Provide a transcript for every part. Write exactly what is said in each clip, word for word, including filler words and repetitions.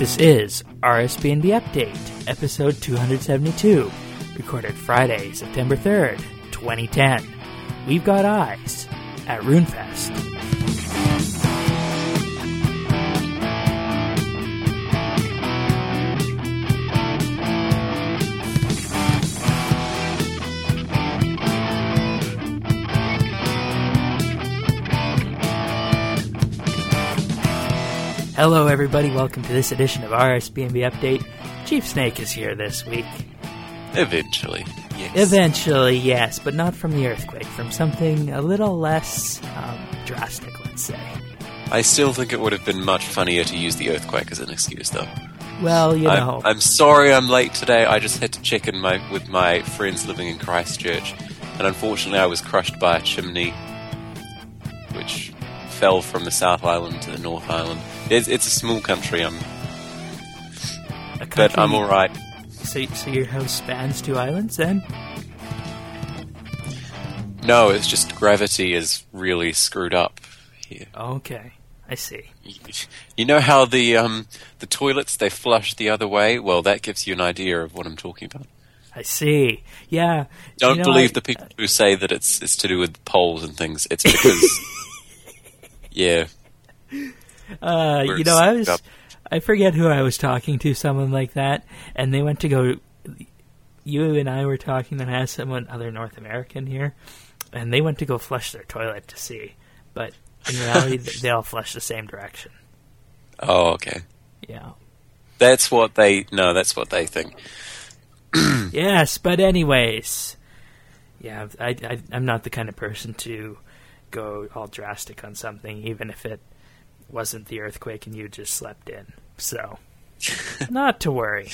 This is R S B N B Update, episode two seventy-two, recorded Friday, September third, twenty ten. We've got eyes at RuneFest. Hello everybody, welcome to this edition of R S B N B Update. Chief Snake is here this week. Eventually, yes. Eventually, yes, but not from the earthquake, from something a little less um, drastic, let's say. I still think it would have been much funnier to use the earthquake as an excuse, though. Well, you know... I'm, I'm sorry I'm late today, I just had to check in my, with my friends living in Christchurch, and unfortunately I was crushed by a chimney, which fell from the South Island to the North Island. It's, it's a small country, I'm, a country, but I'm alright. So, so your house spans two islands, then? No, it's just gravity is really screwed up here. Okay, I see. You know how the um, the toilets, they flush the other way? Well, that gives you an idea of what I'm talking about. I see. Yeah. Don't you know, believe I, the people who say that it's it's to do with poles and things. It's because... yeah. Uh, you know, I was, I forget who I was talking to, someone like that, and they went to go, you and I were talking, then I asked someone, other North American here, and they went to go flush their toilet to see, but in reality, they all flush the same direction. Oh, okay. Yeah. That's what they, no, that's what they think. Yes, but anyways, yeah, I, I, I'm not the kind of person to go all drastic on something, even if it wasn't the earthquake and you just slept in. So, not to worry.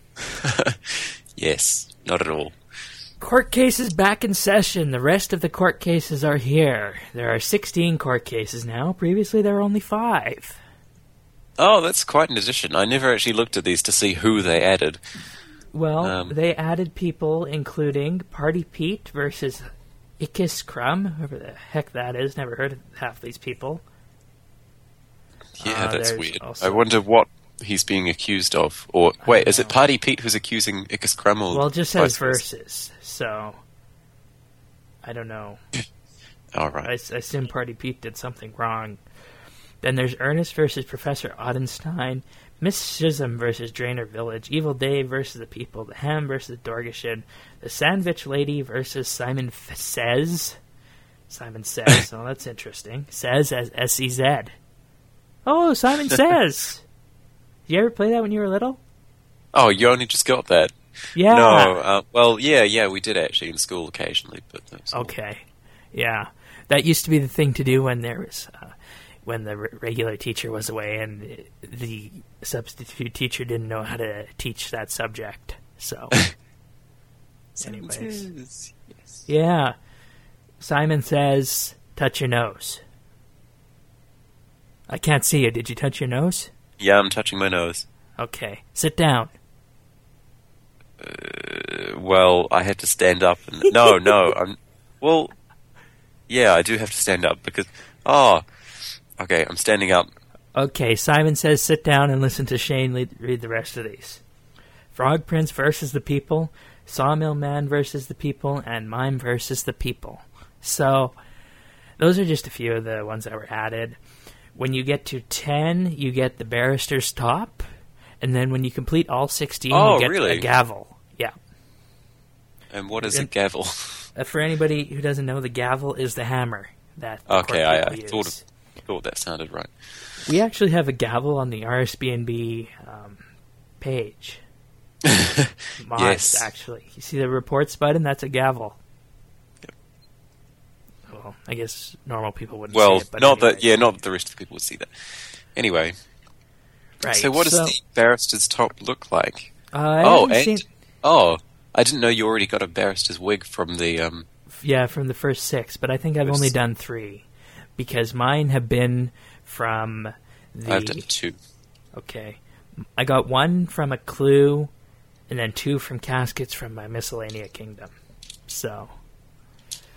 Yes, not at all. Court cases back in session. The rest of the court cases are here. There are sixteen court cases now. Previously, there were only five. Oh, that's quite an addition. I never actually looked at these to see who they added. Well, um, they added people including Party Pete versus Ikis Crumb, whoever the heck that is. Never heard of half these people. Yeah, uh, that's weird. Also... I wonder what he's being accused of. Or wait, is it Party Pete who's accusing Ikis Crumb? Well, it just says versus, so I don't know. All right. I, I assume Party Pete did something wrong. Then there's Ernest versus Professor Odenstein, Miss Schism versus Drainer Village, Evil Dave versus the People, the Ham versus Dorgashin, the Sandwich Lady versus Simon F- Says. Simon Says. Oh, that's interesting. Says as S E Z. Oh, Simon Says. Did you ever play that when you were little? Oh, you only just got that? Yeah. No, uh, well, yeah, yeah, we did actually in school occasionally, but that was okay, yeah, that used to be the thing to do when there was uh, when the re- regular teacher was away and the substitute teacher didn't know how to teach that subject. So, anyways, yes. Yeah, Simon Says, "Touch your nose." I can't see you. Did you touch your nose? Yeah, I'm touching my nose. Okay. Sit down. Uh, well, I had to stand up. And no, no. I'm. Well, yeah, I do have to stand up because... Oh, okay, I'm standing up. Okay, Simon Says sit down and listen to Shane lead, read the rest of these. Frog Prince versus the People, Sawmill Man versus the People, and Mime versus the People. So, those are just a few of the ones that were added. When you get to ten, you get the Barrister's Top, and then when you complete all sixteen, oh, you get really? a gavel. Yeah. And what is and, a gavel? Uh, for anybody who doesn't know, the gavel is the hammer that the okay, I, I use. thought of, thought that sounded right. We actually have a gavel on the R S B N B um, page. Mods, yes, actually, you see the reports button? That's a gavel. Well, I guess normal people wouldn't well, see it. But not anyway. that. Yeah, not that the rest of the people would see that. Anyway, right. So, what does so, the Barrister's Top look like? Uh, I oh, and seen... oh, I didn't know you already got a Barrister's wig from the. Um... Yeah, from the first six, but I think I've first... only done three because mine have been from the. I've done two. Okay, I got one from a Clue, and then two from caskets from my Miscellanea Kingdom. So,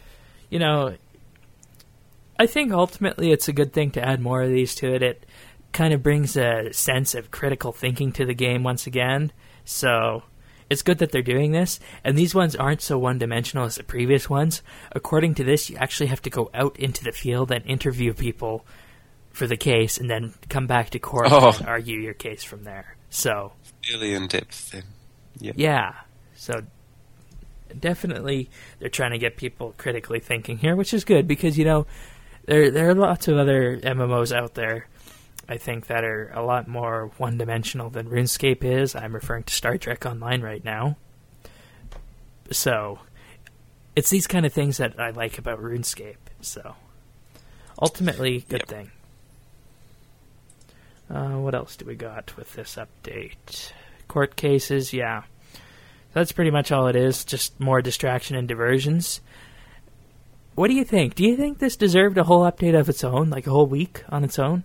you know, I think ultimately it's a good thing to add more of these to it. It kind of brings a sense of critical thinking to the game once again. So it's good that they're doing this. And these ones aren't so one-dimensional as the previous ones. According to this, you actually have to go out into the field and interview people for the case and then come back to court Oh. and argue your case from there. So Really in depth then. Yeah. yeah, so definitely they're trying to get people critically thinking here, which is good because, you know, there there are lots of other M M Os out there, I think, that are a lot more one-dimensional than RuneScape is. I'm referring to Star Trek Online right now. So it's these kind of things that I like about RuneScape. So ultimately, good Yep. thing. Uh, what else do we got with this update? Court cases, yeah. That's pretty much all it is, just more distraction and diversions. What do you think? Do you think this deserved a whole update of its own, like a whole week on its own?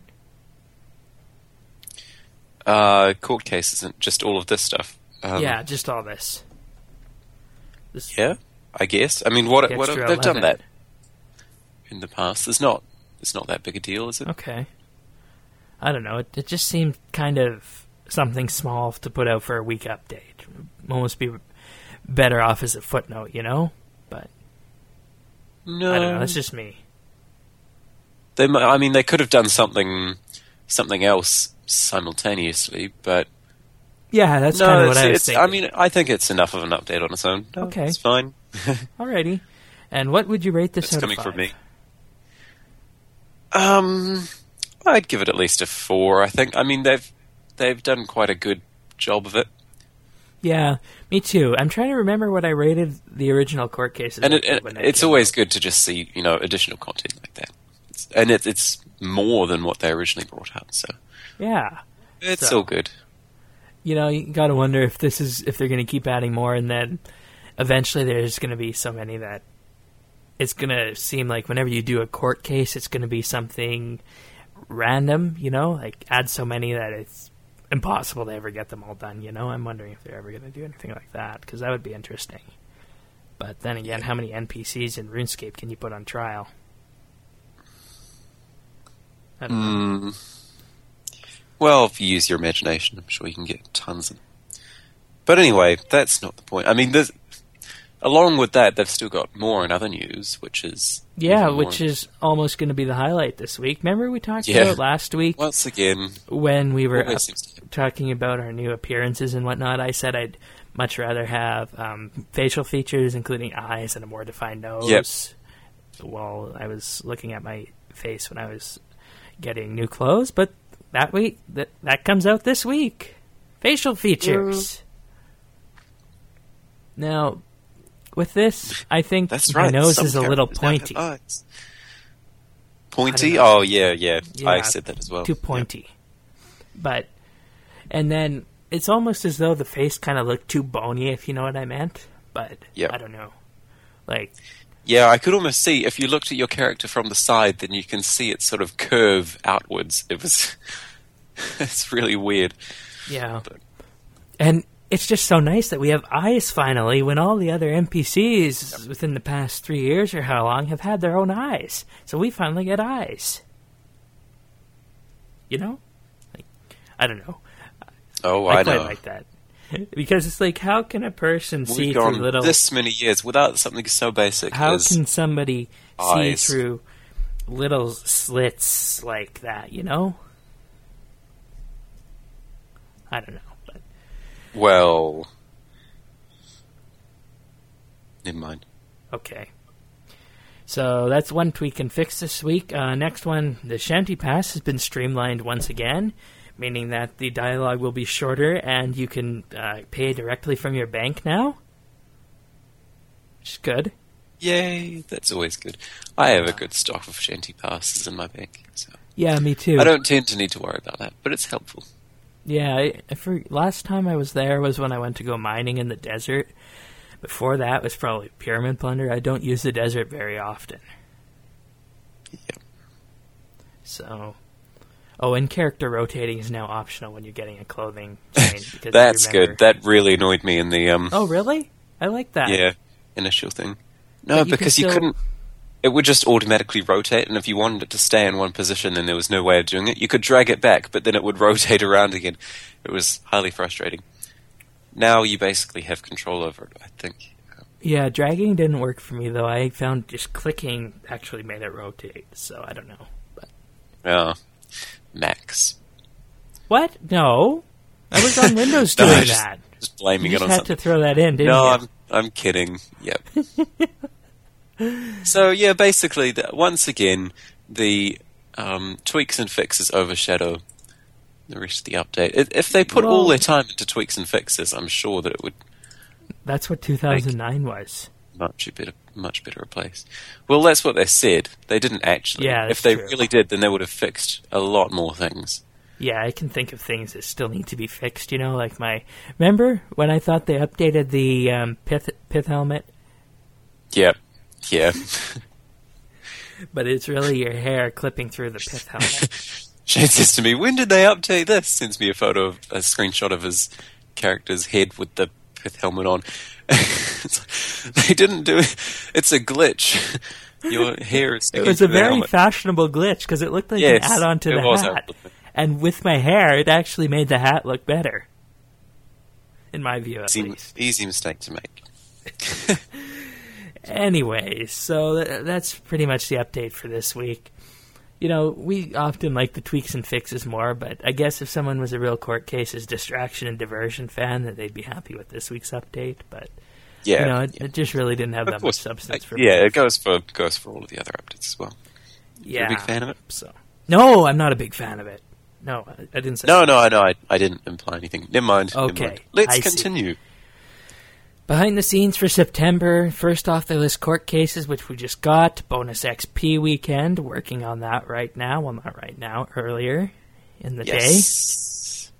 Uh, court cases and just all of this stuff. Um, Yeah, just all this. this Yeah, I guess. I mean, what The what extra they've done eleven. that in the past. It's not it's not that big a deal, is it? Okay. I don't know. It, it just seemed kind of something small to put out for a week update. Almost be better off as a footnote, you know? But No, I don't know. That's just me. They, mi- I mean, they could have done something something else simultaneously, but Yeah, that's no, kind of what it's, I was it's, thinking. I mean, I think it's enough of an update on its own. No, Okay. it's fine. Alrighty. And what would you rate this It's out coming of five? from me. Um, I'd give it at least a four. I think. I mean, they've they've done quite a good job of it, Yeah, me too. I'm trying to remember what I rated the original court cases. and it, at it, when they it's came always out. good to just see, you know, additional content like that. It's, and it, it's more than what they originally brought out, so Yeah. it's So- all good. You know, you got to wonder if this is if they're going to keep adding more, and then eventually there's going to be so many that it's going to seem like whenever you do a court case, it's going to be something random. You know, like add so many that it's impossible to ever get them all done. You know, I'm wondering if they're ever going to do anything like that because that would be interesting. But then again, how many N P Cs in RuneScape can you put on trial? I don't know. Mm. Well, if you use your imagination, I'm sure you can get tons of them. But anyway, that's not the point. I mean, there's, along with that, they've still got more in other news, which is... Yeah, even more- which is almost going to be the highlight this week. Remember we talked Yeah. about last week Once again, when we were always up seems to- talking about our new appearances and whatnot? I said I'd much rather have um, facial features, including eyes and a more defined nose. Yep. While I was looking at my face when I was getting new clothes, but that week that that comes out this week. Facial features. Now, with this, I think That's my right. nose some is a little characters now have pointy. eyes. Pointy? know. Oh, yeah, yeah, Yeah, I said that as well. Too pointy. But, and then it's almost as though the face kind of looked too bony, if you know what I meant. But, Yep. I don't know. Like, Yeah, I could almost see, if you looked at your character from the side, then you can see it sort of curve outwards. It was... it's really weird. yeah. But- And it's just so nice that we have eyes finally when all the other N P Cs within the past three years or how long have had their own eyes. So we finally get eyes. You know? Like, I don't know. Oh, I, I, quite know. like that. Because it's like, how can a person see We've through gone little... this many years without something so basic How as... can somebody eyes. see through little slits like that, you know? I don't know. But Well... Never mind. okay. So that's one tweak and fix this week. Uh, next one, the Shanty Pass has been streamlined once again, meaning that the dialogue will be shorter and you can uh, pay directly from your bank now. Which is good. Yay, that's always good. I have a good stock of shanty passes in my bank, so Yeah, me too. I don't tend to need to worry about that, but it's helpful. Yeah, I, I for, last time I was there was when I went to go mining in the desert. Before that was probably Pyramid Plunder. I don't use the desert very often. Yeah. So, oh, and character rotating is now optional when you're getting a clothing chain. Because That's you remember- good. That really annoyed me in the um Oh, really? I like that. yeah initial thing. No, But you can because you still- couldn't. it would just automatically rotate, and if you wanted it to stay in one position and there was no way of doing it, you could drag it back, but then it would rotate around again. It was highly frustrating. Now you basically have control over it, I think. Yeah, dragging didn't work for me, though. I found just clicking actually made it rotate, so I don't know. But Yeah. Max. What? No. I was on Windows No, doing I just- that. Just blaming You it just on had something. to throw that in, didn't No, you? I'm I'm kidding. Yep. So yeah, basically, the, once again, the um, tweaks and fixes overshadow the rest of the update. If, if they put all Well- their time into tweaks and fixes, I'm sure that it would That's what two thousand nine was. much a better, much better place. Well, that's what they said. They didn't actually. Yeah, that's if they true. really did, then they would have fixed a lot more things. Yeah, I can think of things that still need to be fixed, you know, like my... Remember when I thought they updated the um, pith, pith helmet? Yeah, yeah. But it's really your hair clipping through the pith helmet. Shane says to me, "When did they update this?" Sends me a photo of a screenshot of his character's head with the pith helmet on. It's like, they didn't do it. It's a glitch. Your hair is It sticking was through a the very helmet. fashionable glitch because it looked like Yes, an add-on to it the was hat. helpful. And with my hair, it actually made the hat look better. In my view, at Easy, least. easy mistake to make. Anyway, so th- that's pretty much the update for this week. You know, we often like the tweaks and fixes more, but I guess if someone was a real court cases distraction and diversion fan, that they'd be happy with this week's update. But Yeah, you know, it, yeah. it just really didn't have Of that much course. substance Uh, for yeah, me. it goes for goes for all of the other updates as well. Yeah, You're a big fan of it? So no, I'm not a big fan of it. No, I, I didn't say No, that. no, I know. I, I didn't imply anything. Never mind. never Okay, mind. Let's I see. continue. Behind the scenes for September, first off they list court cases, which we just got. Bonus X P weekend, working on that right now. Well, not right now, earlier in the day. Yes.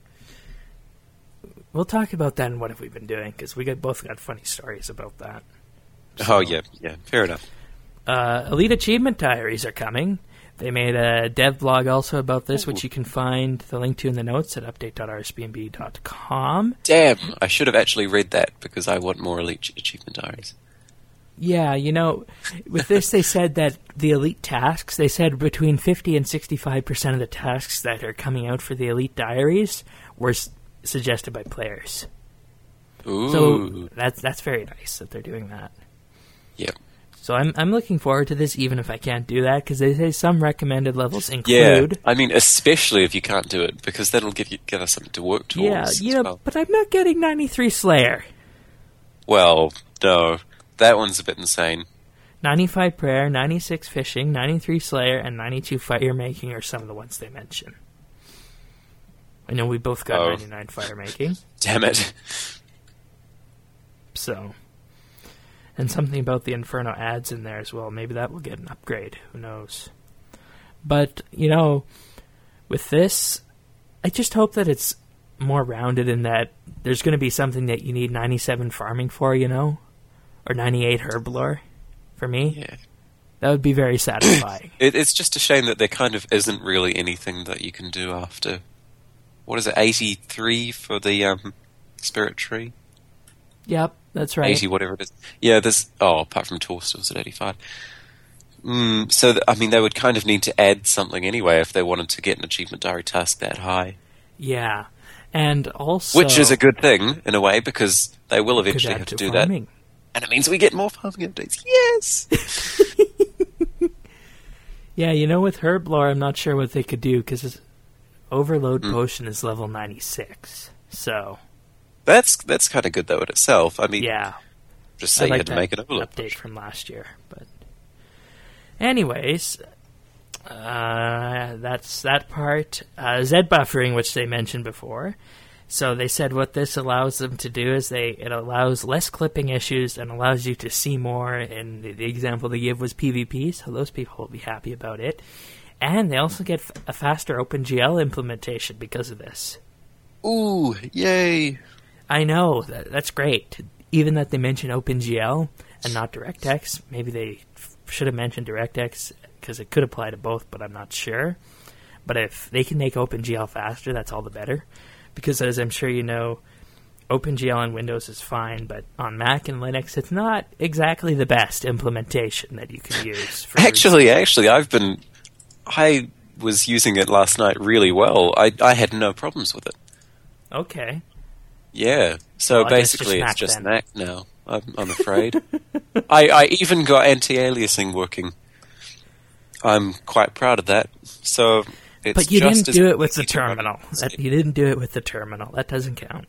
We'll talk about that and what have we been doing, because we got, both got funny stories about that. Oh, yeah, yeah. Fair enough. Uh, Elite Achievement Diaries are coming. They made a dev blog also about this, which Ooh. you can find the link to in the notes at update dot r s b n b dot com. Damn, I should have actually read that because I want more Elite Achievement Diaries. Yeah, you know, with this they said that the Elite tasks, they said between fifty and sixty-five percent of the tasks that are coming out for the Elite Diaries were s- suggested by players. Ooh. So that's that's very nice that they're doing that. Yep. So I'm I'm looking forward to this, even if I can't do that, because they say some recommended levels Yeah, include. I mean, especially if you can't do it, because that'll give you give us something to work towards. Yeah, as you know, well. but I'm not getting ninety-three Slayer, Well, no, that one's a bit insane. ninety-five Prayer, ninety-six Fishing, ninety-three Slayer, and ninety-two Fire Making are some of the ones they mention. I know we both got Oh. ninety-nine Fire Making, Damn it. so. And something about the Inferno ads in there as well. Maybe that will get an upgrade. Who knows? But, you know, with this, I just hope that it's more rounded in that there's going to be something that you need ninety-seven farming for, you know? Or ninety-eight herblore for me. Yeah. That would be very satisfying. It, it's just a shame that there kind of isn't really anything that you can do after. What is it, eighty-three for the um, Spirit Tree? Yep, that's right. eighty, whatever it is. Yeah, there's. Oh, apart from Torstill's at eighty-five. Mm, so, th- I mean, they would kind of need to add something anyway if they wanted to get an Achievement Diary task that high. Yeah. And also... Which is a good thing, in a way, because they will could eventually add have to, to do farming. that. And it means we get more farming updates. Yes! Yeah, you know, with herblore, I'm not sure what they could do, because Overload Mm. Potion is level ninety-six. So, That's that's kind of good, though, in itself. I mean, yeah. just I say you like had to that make an overload. update from last year. But anyways, uh, that's that part. Uh, Z buffering, which they mentioned before. So they said what this allows them to do is they it allows less clipping issues and allows you to see more. And the, the example they give was PvP, so those people will be happy about it. And they also get f- a faster OpenGL implementation because of this. Ooh, yay! I know, that, that's great. Even that they mention OpenGL and not DirectX. Maybe they f- should have mentioned DirectX because it could apply to both, but I'm not sure. But if they can make OpenGL faster, that's all the better. Because as I'm sure you know, OpenGL on Windows is fine, but on Mac and Linux, it's not exactly the best implementation that you can use. For actually, actually, I've been, I was using it last night really well. I I had no problems with it. Okay. Yeah. So Well, I guess basically, just it's just Mac Mac now. I'm, I'm afraid. I I even got anti-aliasing working. I'm quite proud of that. So. It's But you just didn't as do it with the easy to run terminal. as That, it. you didn't do it with the terminal. That doesn't count.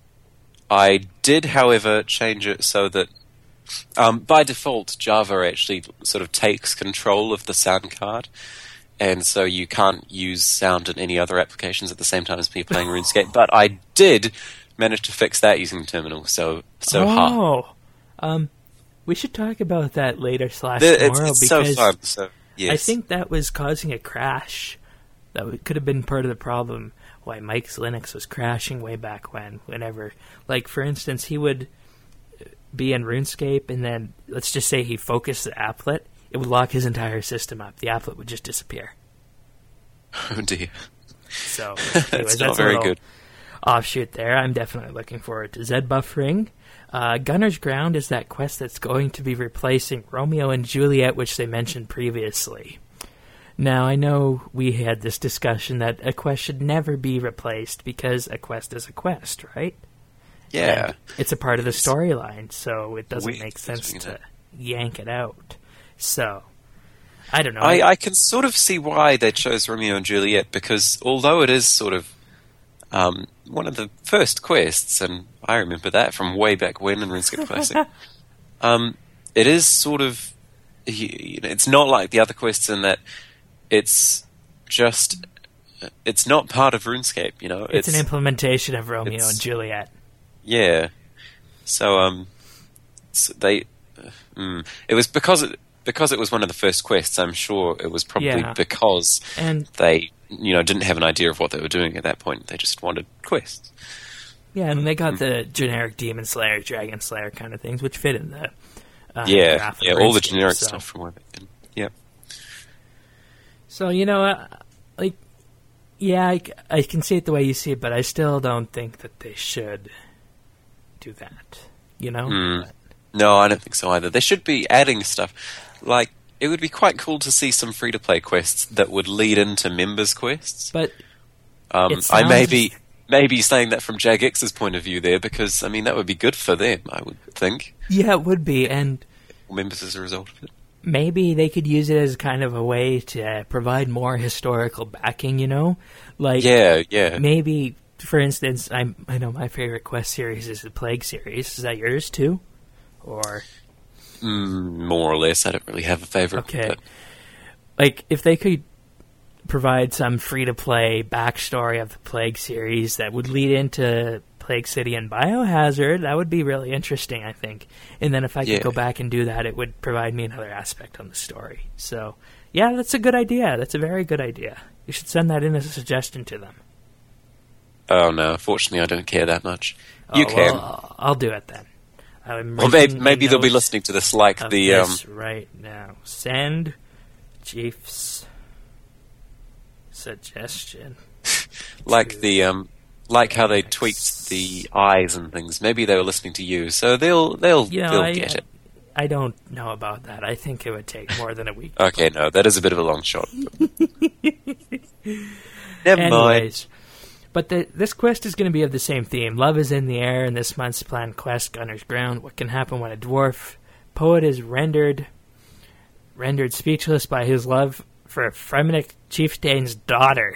I did, however, change it so that um, by default, Java actually sort of takes control of the sound card, and so you can't use sound in any other applications at the same time as me playing RuneScape. But I did manage to fix that using the terminal. So, so ha. Oh, um, we should talk about that later slash The- tomorrow It's, it's so because fun. So yes. I think that was causing a crash. That w- could have been part of the problem why Mike's Linux was crashing way back when. Whenever, like for instance, he would be in RuneScape, and then let's just say he focused the applet, it would lock his entire system up. The applet would just disappear. Oh dear. So, That's anyways, not that's very a little good. offshoot there. I'm definitely looking forward to Zed buffering. Uh, Gunner's Ground is that quest that's going to be replacing Romeo and Juliet, which they mentioned previously. Now, I know we had this discussion that a quest should never be replaced because a quest is a quest, right? Yeah. And it's a part of the storyline, so it doesn't We- make sense doing to that. yank it out. So, I don't know. I, I can sort of see why they chose Romeo and Juliet, because although it is sort of um, one of the first quests, and I remember that from way back when in RuneScape Classic, um, it is sort of, you, you know, it's not like the other quests in that it's just, it's not part of RuneScape, you know. it's, an implementation of Romeo it's- and Juliet. Yeah. So, um, so they, uh, mm, it was because it, because it was one of the first quests, I'm sure it was probably Yeah. because And they, you know, didn't have an idea of what they were doing at that point. They just wanted quests. yeah, and they got Mm. the generic Demon Slayer, Dragon Slayer kind of things, which fit in the uh, yeah, graph of yeah, all the RuneScape, generic so. stuff from way back then. Yeah. So, you know, uh, like, yeah, I, c- I can see it the way you see it, but I still don't think that they should do that. You know? Mm. No, I don't think so either. They should be adding stuff. Like, it would be quite cool to see some free-to-play quests that would lead into members' quests. But Um, It I may sounds- be, maybe saying that from Jagex's point of view there, because, I mean, that would be good for them, I would think. yeah, it would be, and Members as a result of it. maybe they could use it as kind of a way to uh, provide more historical backing. You know, like Yeah, yeah. maybe, for instance, I I know my favorite quest series is the Plague series. Is that yours too, or Mm, more or less. I don't really have a favorite. okay? But Like if they could provide some free-to-play backstory of the Plague series that would lead into Plague City and Biohazard, that would be really interesting, I think. And then if I could Yeah. go back and do that, it would provide me another aspect on the story. So, yeah, that's a good idea. That's a very good idea. You should send that in as a suggestion to them. oh no, fortunately, I don't care that much. You Oh, can. well, I'll do it then. I'm Well, maybe, making maybe they'll be notes listening to this like of the um, this right now. Send Chief's suggestion. like the um, like how they tweaked the eyes and things. Maybe they were listening to you, so they'll they'll You know, they'll I, get it. I don't know about that. I think it would take more than a week. Okay, no, that is a bit of a long shot. Never mind. Anyways, but the, this quest is going to be of the same theme. Love is in the air in this month's planned quest, Gunner's Ground. What can happen when a dwarf poet is rendered rendered speechless by his love for a Fremennik chieftain's daughter?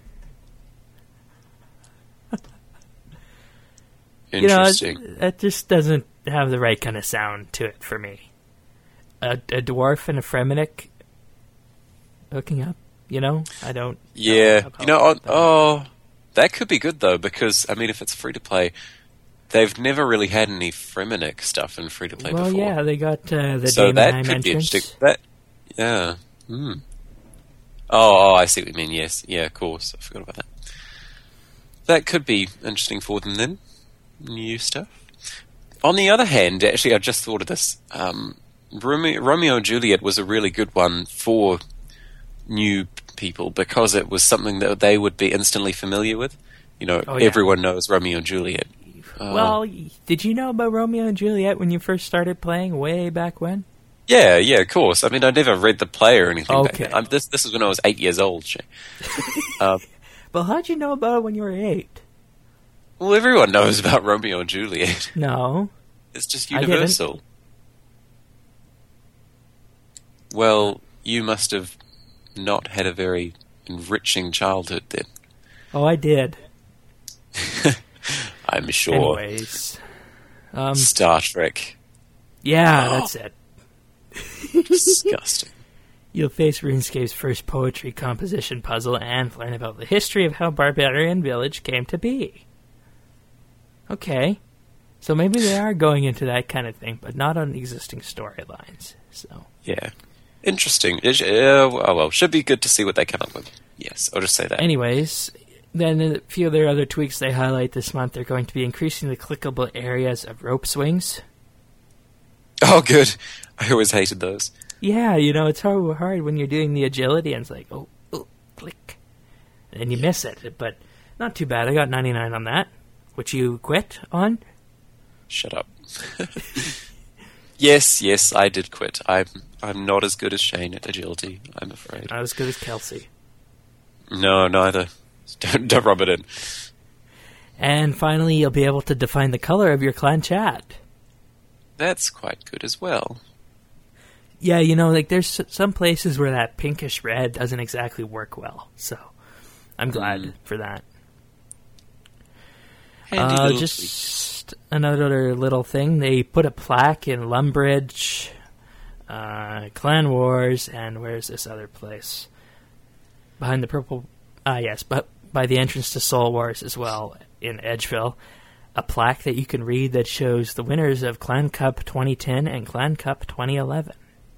Interesting. You know, that just doesn't have the right kind of sound to it for me. A, a dwarf and a Fremennik hooking up, you know? I don't yeah, know you know, about oh, oh, that could be good though, because I mean, if it's free to play, they've never really had any Fremennik stuff in free to play Well, before. yeah, they got uh, the so Damon that Heim could be entrance. interesting. That, yeah. Hmm. Oh, oh, I see what you mean. Yes, yeah, of course. I forgot about that. That could be interesting for them then. New stuff. On the other hand, actually, I just thought of this. Um, Romeo, Romeo and Juliet was a really good one for new people because it was something that they would be instantly familiar with. You know, Oh, yeah. everyone knows Romeo and Juliet. Uh, Well, y- did you know about Romeo and Juliet when you first started playing way back when? yeah, yeah, of course. I mean, I never read the play or anything. back Okay. then. I'm, this this was when I was eight years old. Shay. um, But how'd you know about it when you were eight? well, everyone knows about Romeo and Juliet. No. It's just I didn't. universal. Well, you must have not had a very enriching childhood then. Oh, I did. I'm sure. Anyways. Um, Star Trek. yeah, that's it. Disgusting. You'll face RuneScape's first poetry composition puzzle and learn about the history of how Barbarian Village came to be. Okay. So maybe they are going into that kind of thing, but not on existing storylines. So Yeah. Interesting. It, sh- uh, oh, well, should be good to see what they come up with. Yes, I'll just say that. anyways, then a few of their other tweaks they highlight this month, they're going to be increasing the clickable areas of rope swings. Oh, good. I always hated those. Yeah, you know, it's hard, hard when you're doing the agility and it's like, oh, oh, click. And then you miss it, but not too bad. I got ninety-nine on that, which you quit on. Shut up. yes, yes, I did quit. I'm I'm not as good as Shane at agility, I'm afraid. Not as good as Kelsey. No, neither. Don't, don't rub it in. And finally, you'll be able to define the color of your clan chat. That's quite good as well. Yeah, you know, like there's s- some places where that pinkish red doesn't exactly work well, so I'm glad Mm. for that. Handy Uh, little tweak. just another little thing. They put a plaque in Lumbridge, uh, Clan Wars, and where's this other place? Behind the purple... Ah, yes, but by the entrance to Soul Wars as well, in Edgeville. A plaque that you can read that shows the winners of Clan Cup twenty ten and Clan Cup twenty eleven.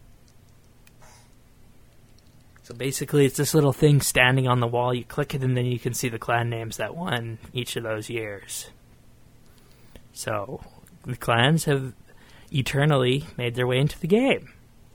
So basically, it's this little thing standing on the wall. You click it, and then you can see the clan names that won each of those years. So the clans have eternally made their way into the game.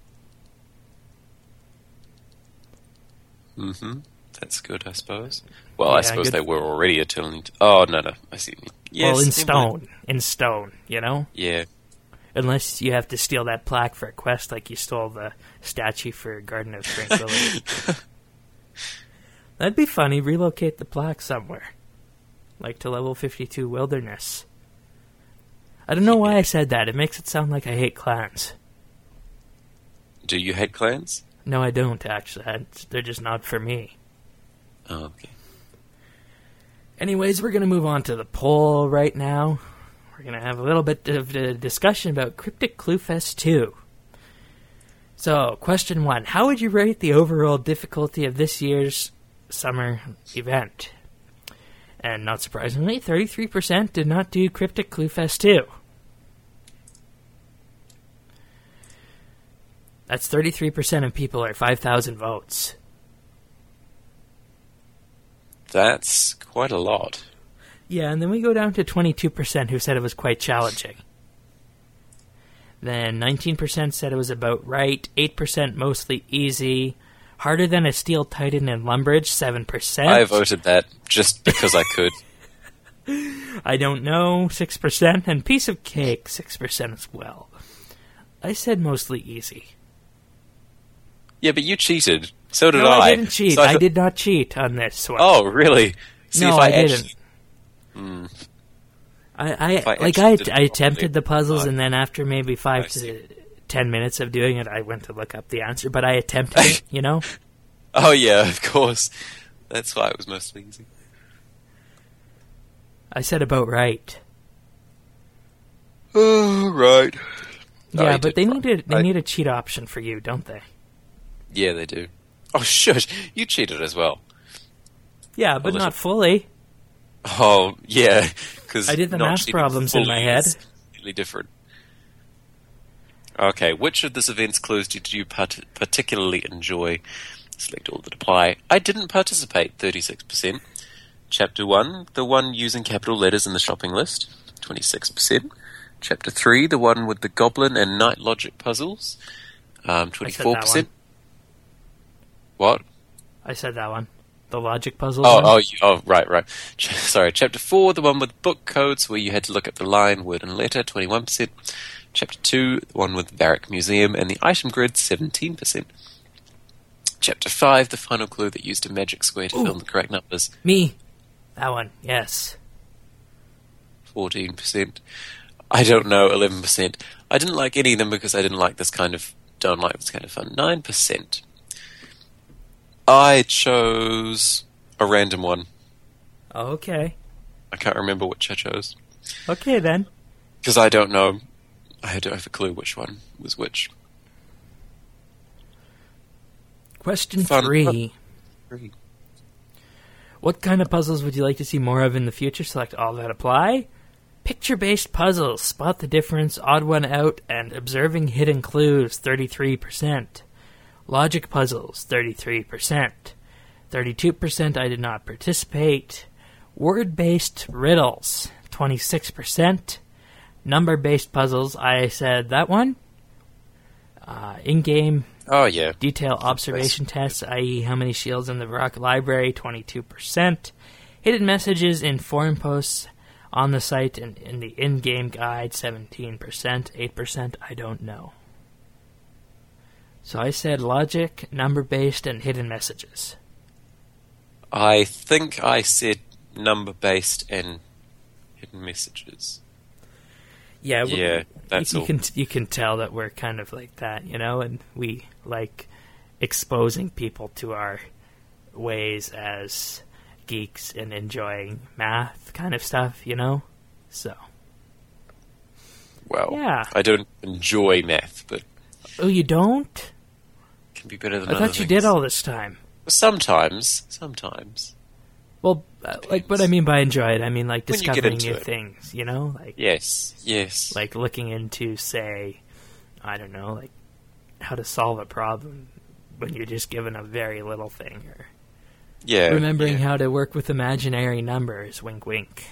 Mm-hmm. That's good, I suppose. Well, Yeah, I suppose good. they were already eternally... T- oh, no, no. I see. Yes, well, in they were. stone. In stone, you know? Yeah. Unless you have to steal that plaque for a quest like you stole the statue for Garden of Tranquility. That'd be funny. Relocate the plaque somewhere. Like to level fifty-two Wilderness. I don't know why I said that. It makes it sound like I hate clans. Do you hate clans? No, I don't, actually. I- They're just not for me. Oh, okay. Anyways, we're going to move on to the poll right now. We're going to have a little bit of a discussion about Cryptic Cluefest two. So, question one. How would you rate the overall difficulty of this year's summer event? And not surprisingly, thirty-three percent did not do Cryptic Cluefest two. That's thirty-three percent of people, or five thousand votes. That's quite a lot. Yeah, and then we go down to twenty-two percent who said it was quite challenging. Then nineteen percent said it was about right, eight percent mostly easy, harder than a Steel Titan in Lumbridge, seven percent. I voted that just because I could. I don't know, six percent, and Piece of Cake, six percent as well. I said mostly easy. Yeah, but you cheated. So did no, I. I didn't cheat. So I, th- did not cheat on this one. Oh, really? See, no, if I, I, didn't. actually... Hmm. I, I, If I like actually I, did it I attempted properly, the puzzles, I- and then after maybe five I to see. ten minutes of doing it, I went to look up the answer. But I attempted it, you know. Oh, yeah, of course. That's why it was mostly easy. I said about right. Oh, right. No, Yeah, you but did they fine. need a they I- need a cheat option for you, don't they? Yeah, they do. Oh, shush. You cheated as well. Yeah, but little. not fully. Oh, yeah. Cause I did the not math cheating problems in my fully head. is completely different. Okay, which of this event's clues did you part- particularly enjoy? Select all that apply. I didn't participate, thirty-six percent. Chapter one, the one using capital letters in the shopping list, twenty-six percent. Chapter three, the one with the goblin and knight logic puzzles, um, twenty-four percent. What? I said that one. The logic puzzle. Oh, one? oh, you, oh, right, right. Ch- sorry, chapter four, the one with book codes, where you had to look at the line, word, and letter, twenty-one percent. Chapter two, the one with the Varric Museum and the item grid, seventeen percent. Chapter five, the final clue that used a magic square to Ooh. fill in the correct numbers, Me. That one, yes. fourteen percent. I don't know, eleven percent. I didn't like any of them because I didn't like this kind of, don't like this kind of fun, nine percent. I chose a random one. Okay. I can't remember which I chose. Okay, then. Because I don't know. I don't have a clue which one was which. Question Fun. three. Three. What kind of puzzles would you like to see more of in the future? Select all that apply. Picture-based puzzles. Spot the difference, odd one out, and observing hidden clues, thirty-three percent. Logic puzzles, thirty-three percent. thirty-two percent I did not participate. Word-based riddles, twenty-six percent. Number-based puzzles, I said that one. Uh, in-game Oh, yeah. detail observation tests, that is how many shields in the Varrock library, twenty-two percent. Hidden messages in forum posts on the site and in the in-game guide, seventeen percent. eight percent I don't know. So I said logic, number-based, and hidden messages. I think I said number-based and hidden messages. Yeah, we- Yeah, that's you, you all. can you can tell that we're kind of like that, you know, and we like exposing people to our ways as geeks and enjoying math kind of stuff, you know. So Well, yeah. I don't enjoy math, but Oh, you don't? it can be better than I other thought you things. did all this time. Sometimes. Sometimes. Well, uh, like what I mean by enjoy it, I mean like When you get discovering into new it. things, you know, like Yes. Yes. like looking into, say, I don't know, like how to solve a problem when you're just given a very little thing, or yeah. remembering yeah. how to work with imaginary numbers. Wink, wink.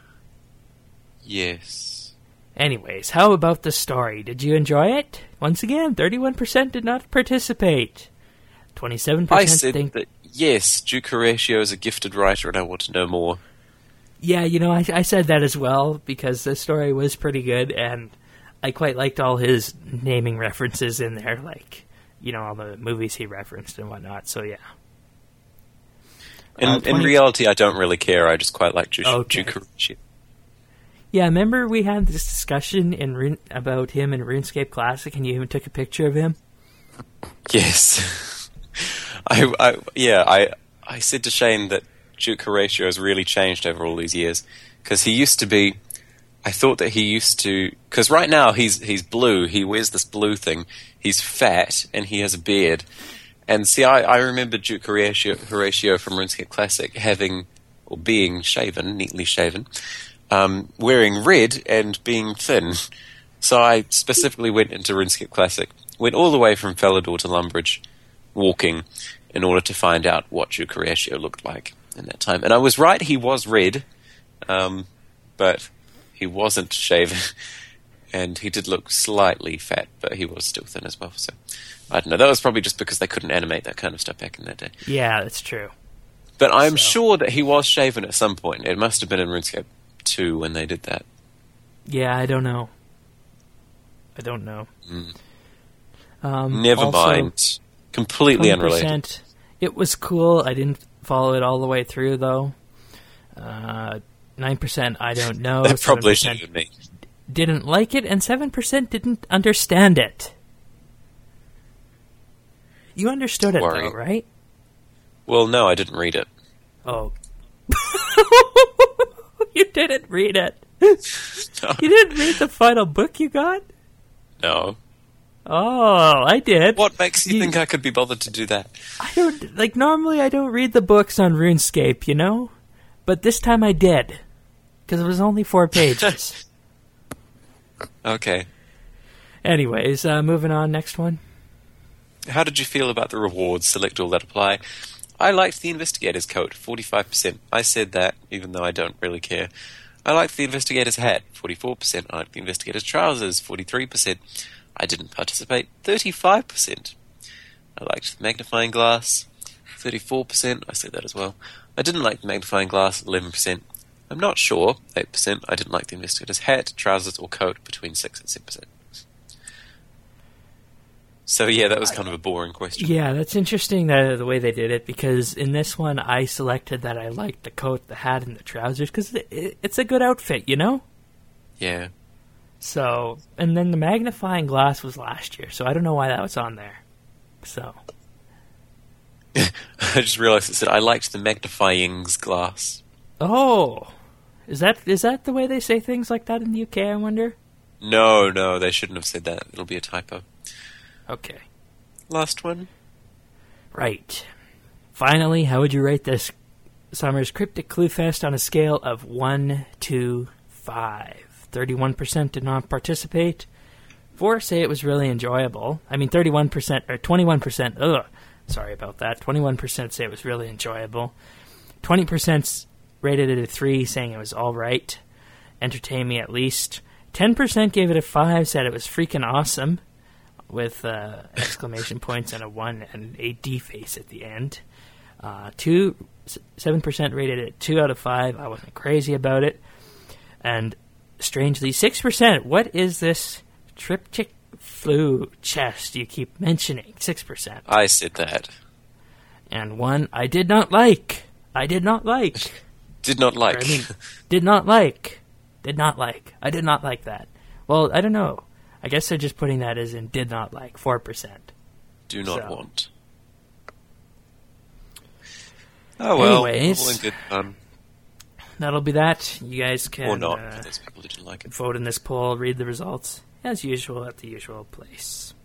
Yes. Anyways, how about the story? Did you enjoy it? Once again, thirty-one percent did not participate. twenty-seven percent I said think... that, yes, Duke Horatio is a gifted writer and I want to know more. Yeah, you know, I, I said that as well, because the story was pretty good, and I quite liked all his naming references in there, like, you know, all the movies he referenced and whatnot, so yeah. In, Uh, in twenty reality, I don't really care. I just quite like Duke, Okay. Duke Horatio. Yeah, remember we had this discussion in Rune- about him in RuneScape Classic, and you even took a picture of him? Yes. I, I, yeah, I, I said to Shane that Duke Horatio has really changed over all these years. Because he used to be... I thought that he used to... Because right now he's he's blue. He wears this blue thing. He's fat, and he has a beard. And see, I, I remember Duke Horatio, Horatio from RuneScape Classic having... Or being shaven, neatly shaven. Um, wearing red and being thin. So I specifically went into RuneScape Classic. Went all the way from Felidor to Lumbridge, walking, in order to find out what Duke Horatio looked like in that time. And I was right, he was red, um, but he wasn't shaven, and he did look slightly fat, but he was still thin as well. So I don't know. That was probably just because they couldn't animate that kind of stuff back in that day. Yeah, that's true. But I'm So- sure that he was shaven at some point. It must have been in RuneScape two when they did that. Yeah, I don't know. I don't know. Mm. Um, Never also, mind. Completely twenty unrelated. percent. It was cool. I didn't follow it all the way through, though. Uh, nine percent, I don't know. That probably seven should percent have me. didn't like it, and seven percent didn't understand it. You understood it, Worry. though, right? Well, no, I didn't read it. Oh. You didn't read it. No. You didn't read the final book you got? No. Oh, I did. What makes you You- think I could be bothered to do that? I don't, like, normally I don't read the books on RuneScape, you know? But this time I did. Because it was only four pages. Okay. Anyways, uh, moving on, next one. How did you feel about the rewards? Select all that apply. I liked the Investigator's coat, forty-five percent. I said that, even though I don't really care. I liked the Investigator's hat, forty-four percent. I liked the Investigator's trousers, forty-three percent. I didn't participate, thirty-five percent. I liked the magnifying glass, thirty-four percent. I said that as well. I didn't like the magnifying glass, eleven percent. I'm not sure, eight percent. I didn't like the investigator's hat, trousers, or coat, between six and seven percent. So yeah, that was kind of a boring question. Yeah, that's interesting the, the way they did it, because in this one I selected that I liked the coat, the hat, and the trousers, because it, it, it's a good outfit, you know? Yeah. So, and then the magnifying glass was last year, so I don't know why that was on there. So. I just realized it said, I liked the magnifying's glass. Oh! Is that is that the way they say things like that in the U K, I wonder? No, no, they shouldn't have said that. It'll be a typo. Okay. Last one. Right. Finally, how would you rate this summer's Cryptic Clue Fest on a scale of one to five? thirty-one percent did not participate. four say it was really enjoyable. I mean, thirty-one percent, or twenty-one percent, ugh, sorry about that. twenty-one percent say it was really enjoyable. twenty percent rated it a three, saying it was alright. Entertained me at least. ten percent gave it a five, said it was freaking awesome, with uh, exclamation points and a one and a D face at the end. Uh, two, seven percent rated it two out of five. I wasn't crazy about it. And strangely, six percent. What is this triptych flu chest you keep mentioning? six percent. I said that. And one, I did not like. I did not like. Did not like. Or, I mean, did not like. Did not like. I did not like that. Well, I don't know. I guess they're just putting that as in did not like, four percent. Do not so. want. Oh well, Anyways, all in good fun. That'll be that. You guys can Or not, uh, for those people who didn't like it. vote in this poll, read the results, as usual, at the usual place.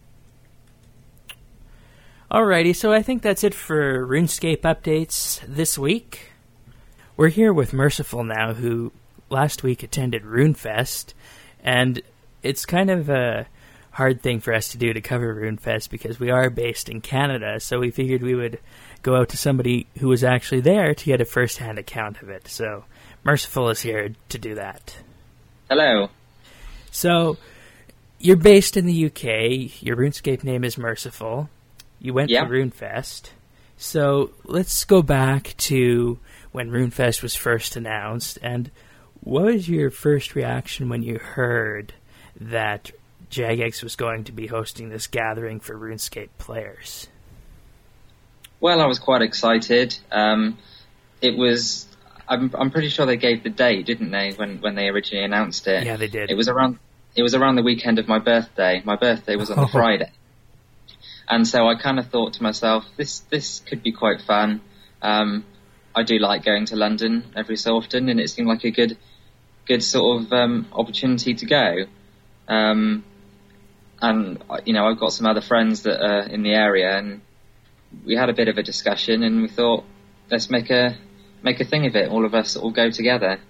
Alrighty, so I think that's it for RuneScape updates this week. We're here with Merciful now, who last week attended RuneFest, and it's kind of a hard thing for us to do to cover RuneFest because we are based in Canada, so we figured we would go out to somebody who was actually there to get a first-hand account of it. So Merciful is here to do that. Hello. So you're based in the U K. Your RuneScape name is Merciful. You went yeah. to RuneFest. So let's go back to when RuneFest was first announced. And what was your first reaction when you heard that Jagex was going to be hosting this gathering for RuneScape players? Well, I was quite excited. Um, it was... I'm, I'm pretty sure they gave the date, didn't they, when, when they originally announced it? Yeah, they did. It was around it was around the weekend of my birthday. My birthday was on the Friday. And so I kind of thought to myself, this this could be quite fun. Um, I do like going to London every so often, and it seemed like a good good sort of um, opportunity to go. Um, and, you know, I've got some other friends that are in the area, and we had a bit of a discussion, and we thought, let's make a make a thing of it. All of us all go together.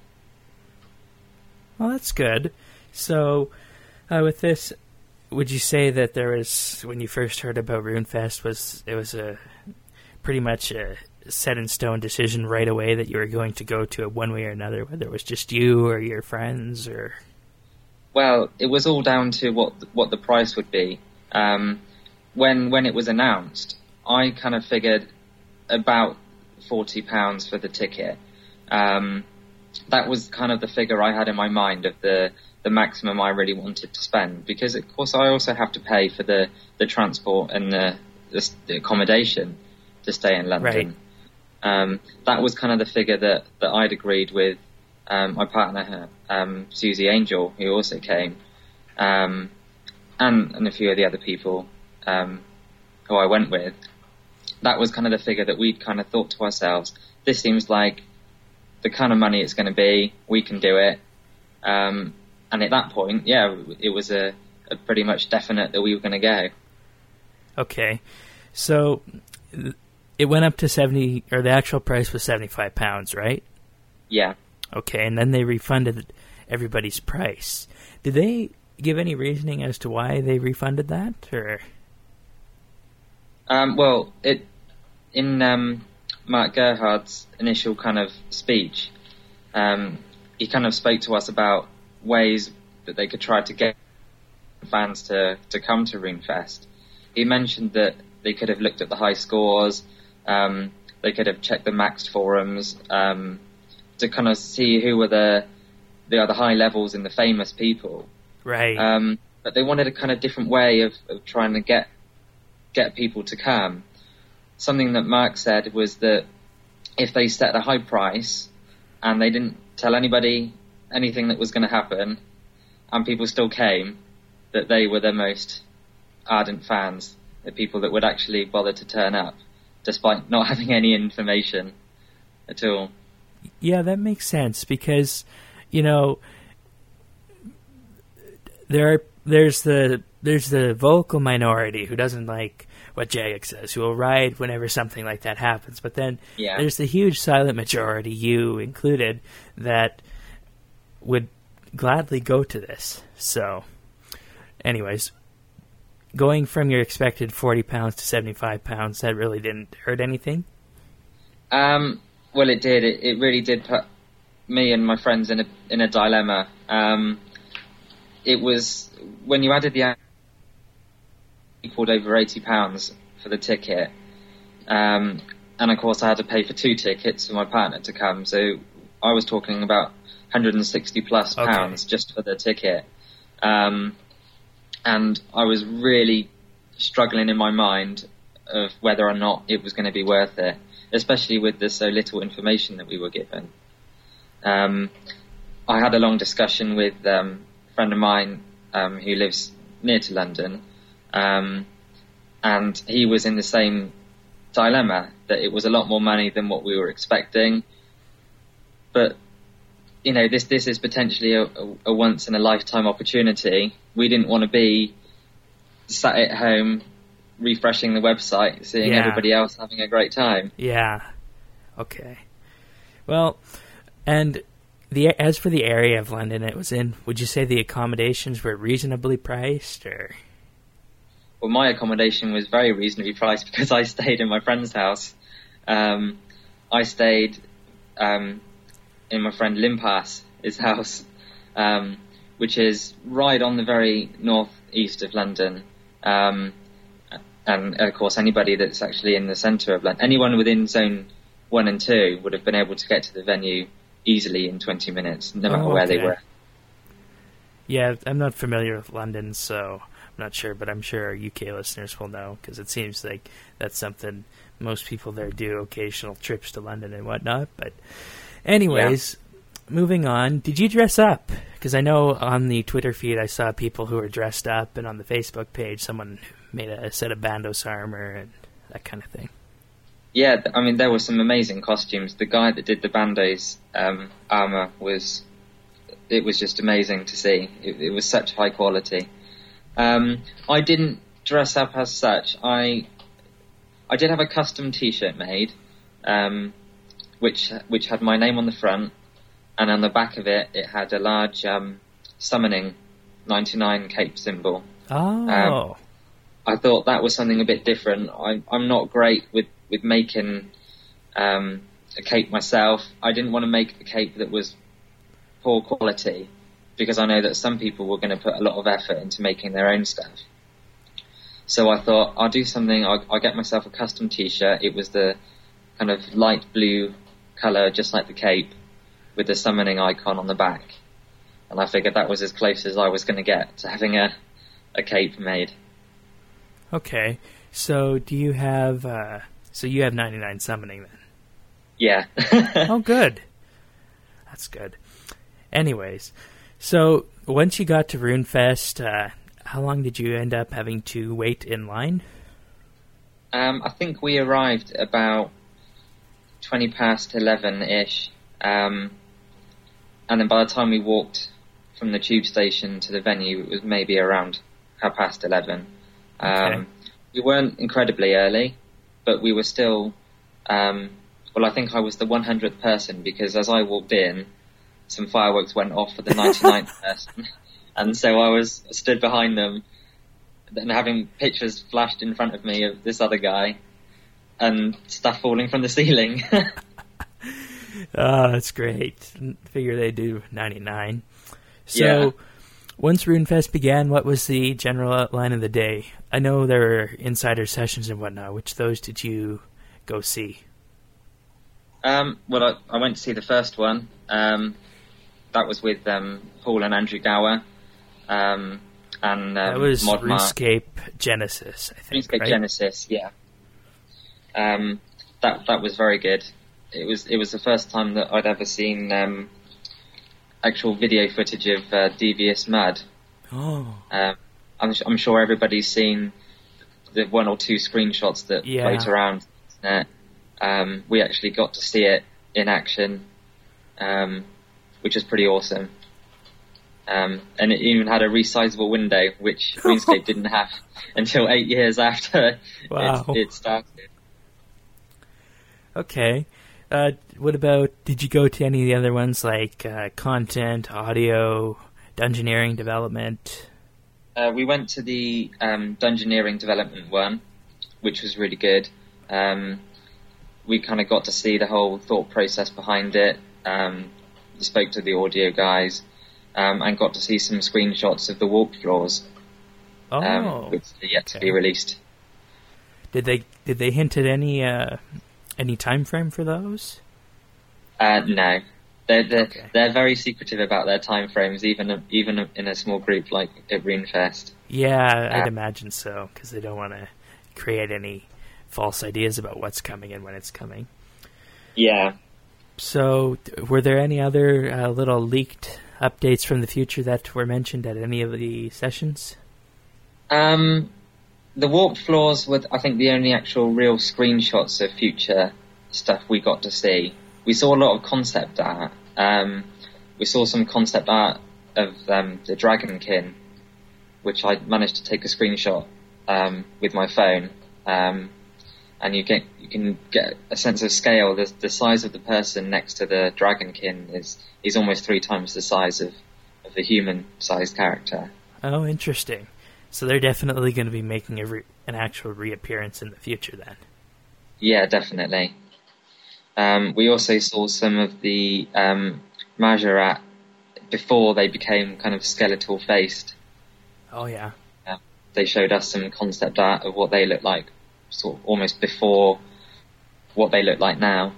Well, that's good. So, uh, with this, would you say that there was, when you first heard about RuneFest, was it was a pretty much a set in stone decision right away that you were going to go to it one way or another, whether it was just you or your friends, or? Well, it was all down to what what the price would be. Um, when when it was announced, I kind of figured about forty pounds for the ticket. Um, that was kind of the figure I had in my mind of the, the maximum I really wanted to spend, because of course I also have to pay for the, the transport and the, the, the accommodation to stay in London. Right. Um, that was kind of the figure that, that I'd agreed with um, my partner, um, Susie Angel, who also came, um, and, and a few of the other people um, who I went with. That was kind of the figure that we'd kind of thought to ourselves, this seems like the kind of money it's going to be, we can do it. Um, and at that point, yeah, it was a, a pretty much definite that we were going to go. Okay. So it went up to seventy, or the actual price was seventy-five pounds, right? Yeah. Okay, and then they refunded everybody's price. Did they give any reasoning as to why they refunded that, or? Um, well, it in um, Mark Gerhardt's initial kind of speech, um, he kind of spoke to us about ways that they could try to get fans to, to come to RuneFest. He mentioned that they could have looked at the high scores, um, They could have checked the Maxed forums um, to kind of see who were the the other high levels and the famous people. Right. Um, but they wanted a kind of different way of, of trying to get get people to come. Something that Mark said was that if they set a high price and they didn't tell anybody anything that was going to happen, and people still came, that they were the most ardent fans, the people that would actually bother to turn up, despite not having any information at all. Yeah, that makes sense, because, you know, there are, there's the there's the vocal minority who doesn't like what Jagex says, who will riot whenever something like that happens. But then yeah. there's the huge silent majority, you included, that would gladly go to this. So, anyways, going from your expected forty pounds to seventy-five pounds, that really didn't hurt anything? Um, well, it did. It, it really did put me and my friends in a in a dilemma. Um, it was, when you added the equaled over eighty pounds for the ticket, um, and of course I had to pay for two tickets for my partner to come, so I was talking about one hundred sixty plus pounds okay. just for the ticket. Um, and I was really struggling in my mind of whether or not it was going to be worth it, especially with the so little information that we were given. Um, I had a long discussion with um, a friend of mine um, who lives near to London, um, and he was in the same dilemma, that it was a lot more money than what we were expecting. But, you know, this this is potentially a, a, a once-in-a-lifetime opportunity. We didn't want to be sat at home refreshing the website, seeing yeah. everybody else having a great time. Yeah. Okay. Well, and the as for the area of London it was in, would you say the accommodations were reasonably priced, or? Well, my accommodation was very reasonably priced because I stayed in my friend's house. Um, I stayed um, in my friend Limpass, his house, um, which is right on the very northeast of London. Um, and of course, anybody that's actually in the centre of London, anyone within zone one and two would have been able to get to the venue easily in twenty minutes, no matter oh, where okay. they were. Yeah, I'm not familiar with London, so I'm not sure, but I'm sure our U K listeners will know, because it seems like that's something most people there do, occasional trips to London and whatnot. But anyways, yeah. moving on, did you dress up? Because I know on the Twitter feed I saw people who were dressed up, and on the Facebook page someone made a set of Bandos armor and that kind of thing. Yeah, I mean, there were some amazing costumes. The guy that did the Bandos um, armor was, it was just amazing to see. It, it was such high quality. Um, I didn't dress up as such. I I did have a custom T-shirt made, um, which which had my name on the front, and on the back of it, it had a large um, summoning ninety-nine cape symbol. Oh. Um, I thought that was something a bit different. I, I'm not great with, with making um, a cape myself. I didn't want to make a cape that was poor quality, because I know that some people were going to put a lot of effort into making their own stuff. So I thought, I'll do something, I'll, I'll get myself a custom T-shirt. It was the kind of light blue colour, just like the cape, with the summoning icon on the back. And I figured that was as close as I was going to get to having a, a cape made. Okay, so do you have, uh, so you have ninety-nine summoning then? Yeah. Oh, good. That's good. Anyways, so once you got to RuneFest, uh, how long did you end up having to wait in line? Um, I think we arrived about twenty past eleven-ish, um, and then by the time we walked from the tube station to the venue, it was maybe around half past eleven. Um, okay. We weren't incredibly early, but we were still, um, well, I think I was the one hundredth person, because as I walked in, some fireworks went off for the ninety-ninth person, and so I was stood behind them and having pictures flashed in front of me of this other guy and stuff falling from the ceiling. Oh, that's great. Figure they do ninety-nine. So, yeah. Once RuneFest began, what was the general outline of the day? I know there were insider sessions and whatnot. Which of those did you go see? Um, well, I, I went to see the first one. Um, that was with um, Paul and Andrew Gower. Um, and um, that was Mod RuneScape Genesis, I think. RuneScape right? Genesis, yeah. Um, that that was very good. It was it was the first time that I'd ever seen um, actual video footage of uh, Devious Mud. Oh. Um, I'm, I'm sure everybody's seen the one or two screenshots that yeah. float around the internet. Um, we actually got to see it in action, um, which was pretty awesome. Um, and it even had a resizable window, which RuneScape didn't have until eight years after wow. it, it started. Okay. Uh, what about, did you go to any of the other ones, like uh, content, audio, dungeoneering development? Uh, we went to the um, dungeoneering development one, which was really good. Um, we kind of got to see the whole thought process behind it. Um, spoke to the audio guys. Um, and got to see some screenshots of the warp floors, oh, um, which are yet okay. to be released. Did they did they hint at any uh, any time frame for those? Uh, no, they're they're, okay. they're very secretive about their time frames, even even in a small group like at RuneFest. Yeah, I'd uh, imagine so, because they don't want to create any false ideas about what's coming and when it's coming. Yeah. So, were there any other uh, little leaked updates from the future that were mentioned at any of the sessions? Um, the warped floors were, I think, the only actual real screenshots of future stuff we got to see. We saw a lot of concept art. Um, we saw some concept art of um, the Dragonkin, which I managed to take a screenshot um, with my phone. Um, and you get you can get a sense of scale. The, the size of the person next to the Dragonkin is is almost three times the size of, of the human-sized character. Oh, interesting. So they're definitely going to be making a re- an actual reappearance in the future, then. Yeah, definitely. Um, we also saw some of the um, Majorat before they became kind of skeletal-faced. Oh, yeah. Uh, they showed us some concept art of what they look like, sort of almost before what they look like now.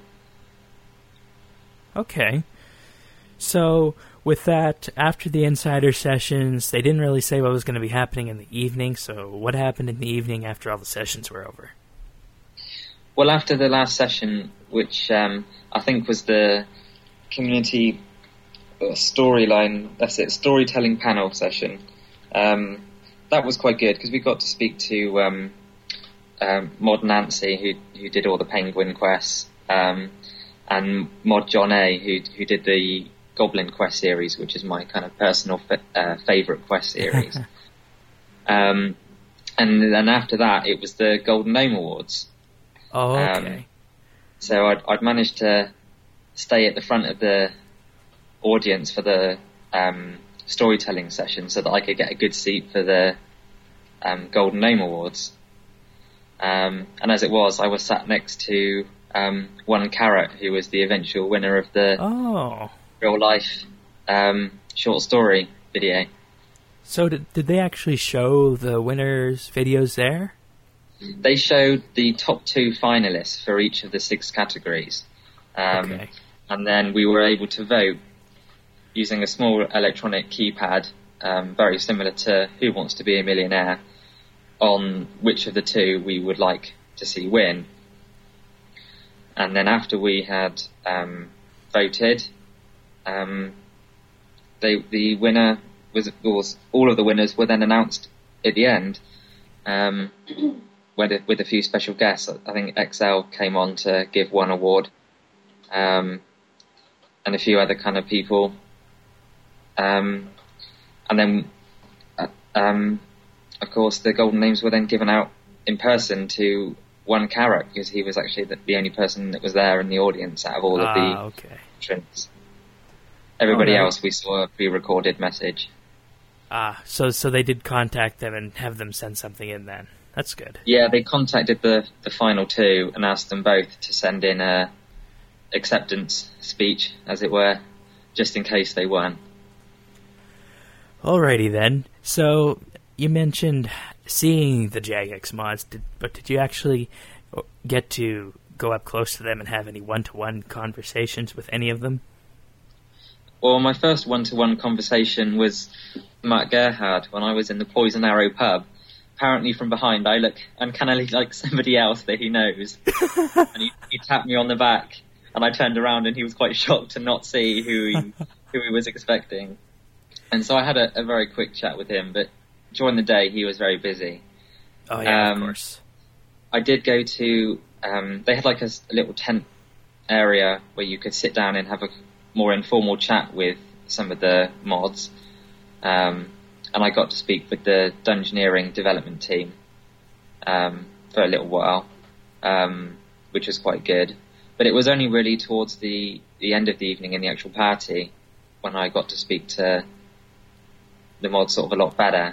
Okay. So, with that, after the insider sessions, they didn't really say what was going to be happening in the evening, so what happened in the evening after all the sessions were over? Well, after the last session, which um, I think was the community storyline, that's it, storytelling panel session, um, that was quite good, because we got to speak to um, um, Mod Nancy, who who did all the Penguin quests, um, and Mod John A, who who did the Goblin Quest series, which is my kind of personal fa- uh, favourite quest series. um, and then after that, it was the Golden Gnome Awards. Oh, okay. Um, so I'd, I'd managed to stay at the front of the audience for the um, storytelling session so that I could get a good seat for the um, Golden Gnome Awards. Um, and as it was, I was sat next to um, One Carrot, who was the eventual winner of the oh. real life um, short story video. So did, did they actually show the winners' videos there? They showed the top two finalists for each of the six categories. Um, okay. And then we were able to vote using a small electronic keypad, um, very similar to Who Wants to Be a Millionaire, on which of the two we would like to see win. And then after we had um, voted, um, they, the winner was, was, all of the winners were then announced at the end, um, with, a, with a few special guests. I think X L came on to give one award, um, and a few other kind of people. Um, and then, uh, um, of course, the golden names were then given out in person to One Carrot, because he was actually the, the only person that was there in the audience out of all ah, of the okay. entrants. Everybody right. else, we saw a pre-recorded message. Ah, so so they did contact them and have them send something in then. That's good. Yeah, they contacted the, the final two and asked them both to send in a acceptance speech, as it were, just in case they won. Alrighty then. So you mentioned seeing the Jagex mods, did, but did you actually get to go up close to them and have any one-to-one conversations with any of them? Well, my first one-to-one conversation was Matt Gerhard when I was in the Poison Arrow pub. Apparently from behind I look uncannily like somebody else that he knows. And he, he tapped me on the back, and I turned around and he was quite shocked to not see who he, who he was expecting. And so I had a, a very quick chat with him, but during the day he was very busy. Oh yeah, um, of course. I did go to, um, they had like a, a little tent area where you could sit down and have a more informal chat with some of the mods. Um, and I got to speak with the Dungeoneering development team um, for a little while, um, which was quite good. But it was only really towards the, the end of the evening in the actual party when I got to speak to the mods sort of a lot better.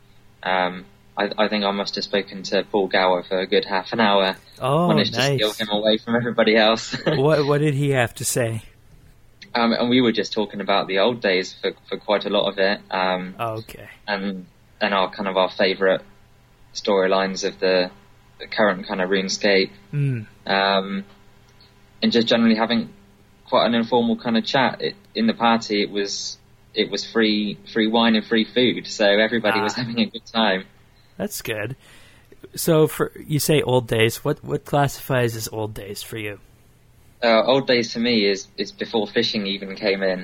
Um, I, I think I must have spoken to Paul Gower for a good half an hour. Oh, managed nice. to steal him away from everybody else. what What did he have to say? Um, and we were just talking about the old days for, for quite a lot of it. Um, oh, okay. And and our kind of our favourite storylines of the, the current kind of RuneScape. Mm. Um, and just generally having quite an informal kind of chat. It, in the party, it was it was free free wine and free food, so everybody ah. was having a good time. That's good. So, for you say old days. What what classifies as old days for you? Uh, old days to me is, is before fishing even came in.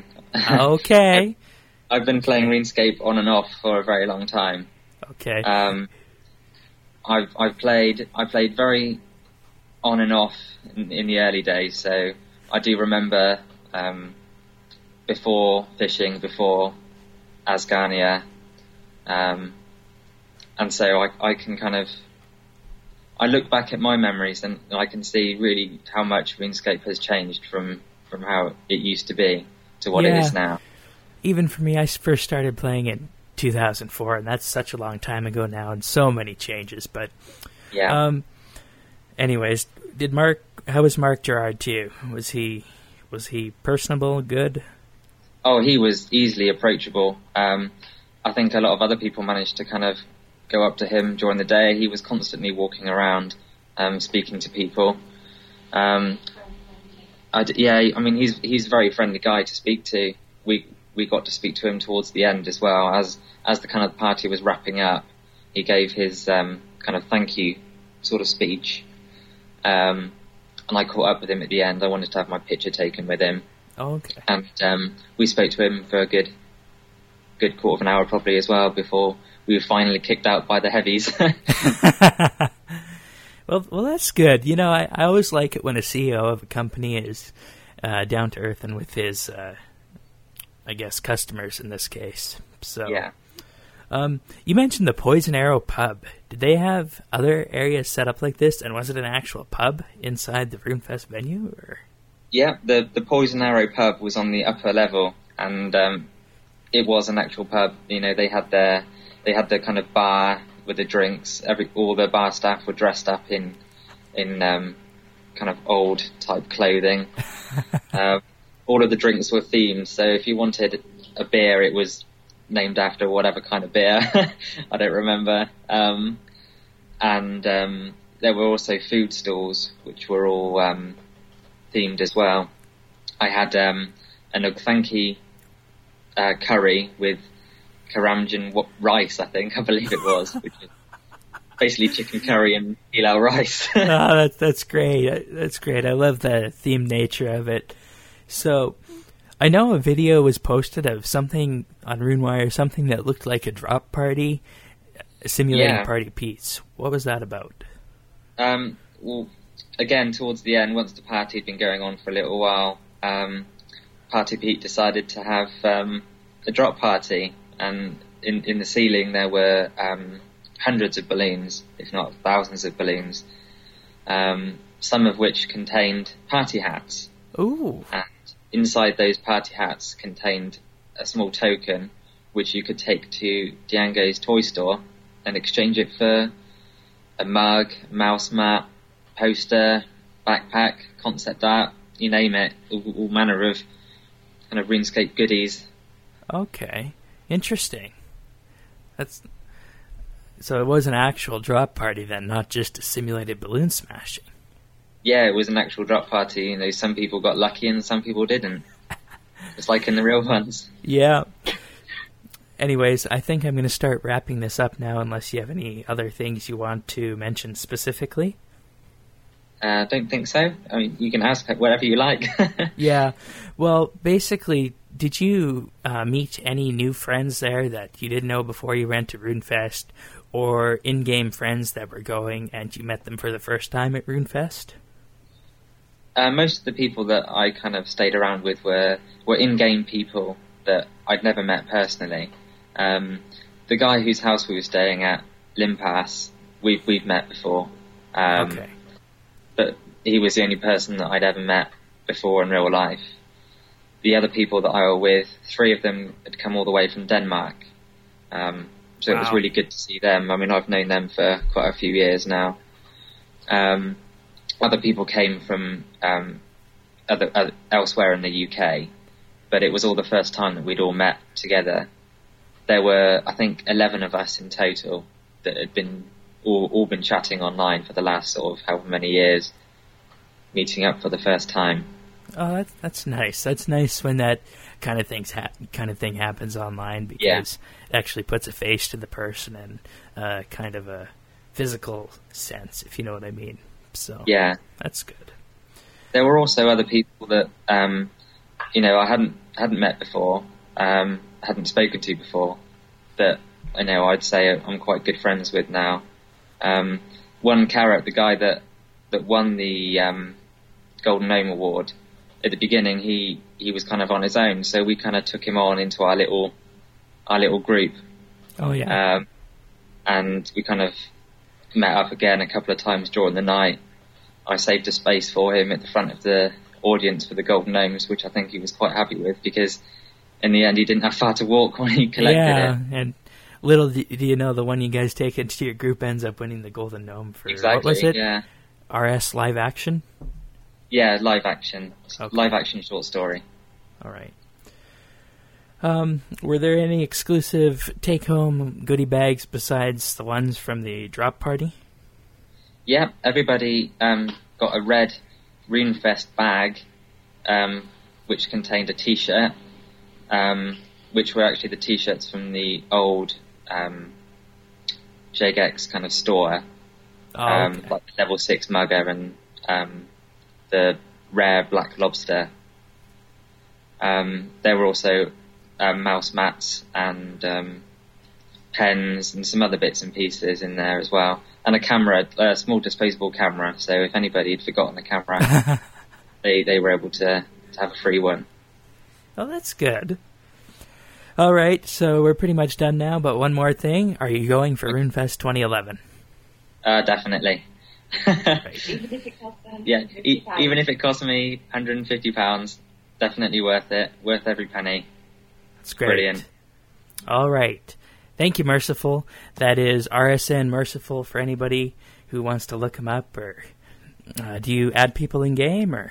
Okay. I've been playing RuneScape on and off for a very long time. Okay. Um, I've I've played I played very on and off in, in the early days. So I do remember um, before fishing, before Asgarnia, um, and so I I can kind of. I look back at my memories and I can see really how much RuneScape has changed from, from how it used to be to what yeah. it is now. Even for me, I first started playing in two thousand four, and that's such a long time ago now, and so many changes. But, yeah. Um, anyways, did Mark? How was Mark Gerard to you? Was he was he personable, good? Oh, he was easily approachable. Um, I think a lot of other people managed to kind of go up to him during the day. He was constantly walking around, um, speaking to people. Um, I'd, yeah, I mean, he's he's a very friendly guy to speak to. We we got to speak to him towards the end as well. As as the kind of party was wrapping up, he gave his um, kind of thank you sort of speech. Um, and I caught up with him at the end. I wanted to have my picture taken with him. Oh, okay. And um, we spoke to him for a good good quarter of an hour probably as well before we were finally kicked out by the heavies. well, well, that's good. You know, I, I always like it when a C E O of a company is uh, down to earth and with his, uh, I guess, customers in this case. So, yeah. Um, you mentioned the Poison Arrow pub. Did they have other areas set up like this, and was it an actual pub inside the RuneFest venue? Or? Yeah, the the Poison Arrow pub was on the upper level, and um, it was an actual pub. You know, they had their They had the kind of bar with the drinks. Every all the bar staff were dressed up in in um, kind of old type clothing. uh, all of the drinks were themed. So if you wanted a beer, it was named after whatever kind of beer. I don't remember. Um, and um, there were also food stalls, which were all um, themed as well. I had um, an Ogthanki uh, curry with Karamjan rice, I think, I believe it was, which is basically chicken curry and pilau rice. oh, that's that's great. That's great. I love the themed nature of it. So, I know a video was posted of something on RuneWire, something that looked like a drop party, simulating yeah. Party Pete's. What was that about? Um, well, again, towards the end, once the party had been going on for a little while, um, Party Pete decided to have um, a drop party. And in, in the ceiling there were um, hundreds of balloons, if not thousands of balloons, um, some of which contained party hats. Ooh. And inside those party hats contained a small token which you could take to Diango's toy store and exchange it for a mug, mouse mat, poster, backpack, concept art, you name it, all, all manner of kind of RuneScape goodies. Okay. Interesting. That's so it was an actual drop party then, not just a simulated balloon smashing. yeah, it was an actual drop party. You know, some people got lucky and some people didn't. It's like in the real ones. Yeah. Anyways, I think I'm going to start wrapping this up now, unless you have any other things you want to mention specifically. I uh, don't think so. I mean, you can ask whatever you like. Yeah. Well, basically, did you uh, meet any new friends there that you didn't know before you went to RuneFest, or in-game friends that were going and you met them for the first time at RuneFest? Uh, most of the people that I kind of stayed around with were, were in-game people that I'd never met personally. Um, the guy whose house we were staying at, Limpass, we've, we've met before. Um, okay. But he was the only person that I'd ever met before in real life. The other people that I were with, three of them had come all the way from Denmark. Um, so wow. It was really good to see them. I mean, I've known them for quite a few years now. Um, other people came from um, other, other, elsewhere in the U K, but it was all the first time that we'd all met together. There were, I think, eleven of us in total that had been all, all been chatting online for the last sort of however many years, meeting up for the first time. Oh, that's that's nice. That's nice when that kind of things ha- kind of thing happens online, because yeah. it actually puts a face to the person and uh, kind of a physical sense, if you know what I mean. So yeah, that's good. There were also other people that um, you know I hadn't hadn't met before, um, hadn't spoken to before, that I know I'd say I'm quite good friends with now. Um, one Carrot, the guy that that won the um, Golden Gnome Award. At the beginning, he, he was kind of on his own, so we kind of took him on into our little our little group. Oh yeah. Um, and we kind of met up again a couple of times during the night. I saved a space for him at the front of the audience for the Golden Gnomes, which I think he was quite happy with, because in the end he didn't have far to walk when he collected yeah, it. Yeah, and little do you know, the one you guys take into your group ends up winning the Golden Gnome for exactly, what was it? Yeah. R S live action. Yeah, live action. Okay. Live action short story. All right. Um, were there any exclusive take-home goodie bags besides the ones from the drop party? Yeah, everybody um, got a red RuneFest bag, um, which contained a T-shirt, um, which were actually the T-shirts from the old um, Jagex kind of store, oh, um, okay. like level six mugger and um, the rare black lobster. Um, there were also um, mouse mats and um, pens and some other bits and pieces in there as well, and a camera, a small disposable camera. So if anybody had forgotten a camera, they they were able to, to have a free one. Oh, that's good. All right, so we're pretty much done now. But one more thing: are you going for RuneFest twenty eleven? Uh, definitely. Even if it costs yeah, e- even if it costs me one hundred fifty pounds, definitely worth it. Worth every penny. That's great. Brilliant. All right. Thank you, Merciful. That is R S N Merciful for anybody who wants to look him up. Or uh, do you add people in game? Or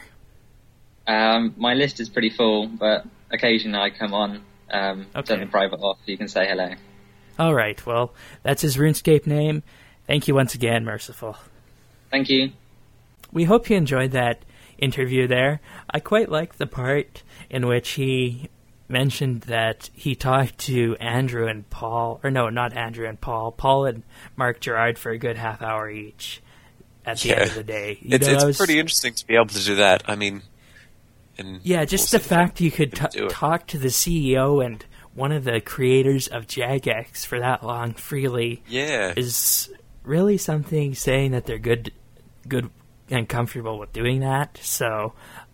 um, my list is pretty full, but occasionally I come on, um, okay. turn the private off. You can say hello. All right. Well, that's his RuneScape name. Thank you once again, Merciful. Thank you. We hope you enjoyed that interview there. I quite like the part in which he mentioned that he talked to Andrew and Paul, or no, not Andrew and Paul, Paul and Mark Gerard for a good half hour each at the yeah. end of the day. You it's know, it's was, pretty interesting to be able to do that. I mean, yeah, just the fact you could t- talk to the C E O and one of the creators of Jagex for that long freely yeah. is really something saying that they're good good and comfortable with doing that. So,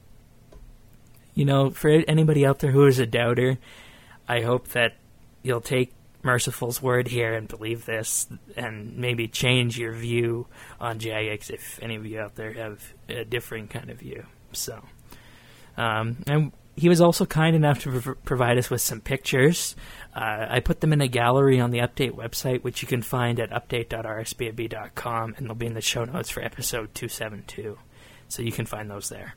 you know, for anybody out there who is a doubter, I hope that you'll take Merciful's word here and believe this, and maybe change your view on Jagex if any of you out there have a different kind of view. So, um, and he was also kind enough to prov- provide us with some pictures. Uh, I put them in a gallery on the Update website, which you can find at update dot r s b a b dot com, and they'll be in the show notes for episode two seventy-two. So you can find those there.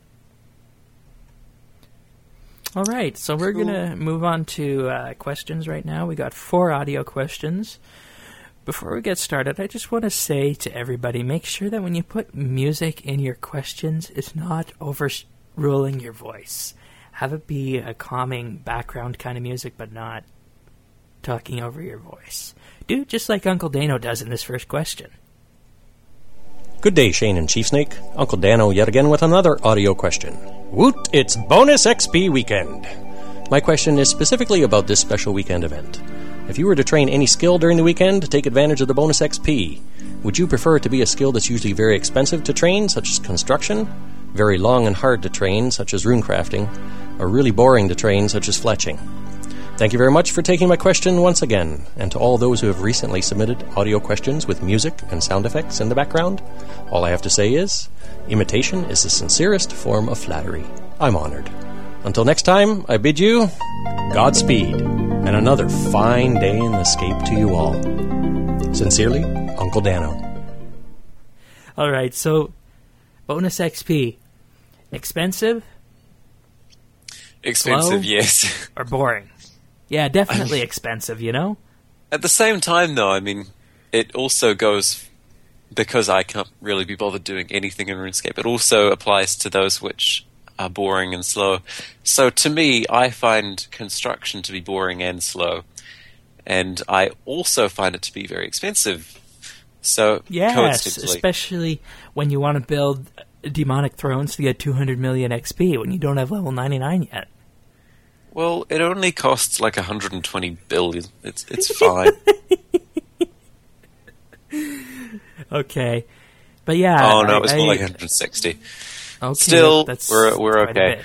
All right, so we're cool. going to move on to uh, questions right now. We got four audio questions. Before we get started, I just want to say to everybody, make sure that when you put music in your questions, it's not overruling your voice. Have it be a calming background kind of music, but not talking over your voice. Do just like Uncle Dano does in this first question. Good day, Shane and Chief Snake. Uncle Dano yet again with another audio question. Woot, it's Bonus X P weekend. My question is specifically about this special weekend event. If you were to train any skill during the weekend to take advantage of the bonus X P, would you prefer it to be a skill that's usually very expensive to train, such as construction, very long and hard to train, such as runecrafting, or really boring to train, such as fletching? Thank you very much for taking my question once again, and to all those who have recently submitted audio questions with music and sound effects in the background, all I have to say is, imitation is the sincerest form of flattery. I'm honored. Until next time, I bid you Godspeed, and another fine day in the scape to you all. Sincerely, Uncle Dano. Alright, so, bonus X P. Expensive? Expensive, Slow? yes. Or boring? Yeah, definitely expensive, you know? At the same time, though, I mean, it also goes, because I can't really be bothered doing anything in RuneScape, it also applies to those which are boring and slow. So to me, I find construction to be boring and slow. And I also find it to be very expensive. So, yes, coincidentally, especially when you want to build demonic thrones to get two hundred million X P when you don't have level ninety-nine yet. well, it only costs like one hundred twenty billion. It's it's fine. Okay. But yeah. Oh no, I, it was more I, like one hundred sixty. Okay, Still, that's we're we're quite a okay. bit.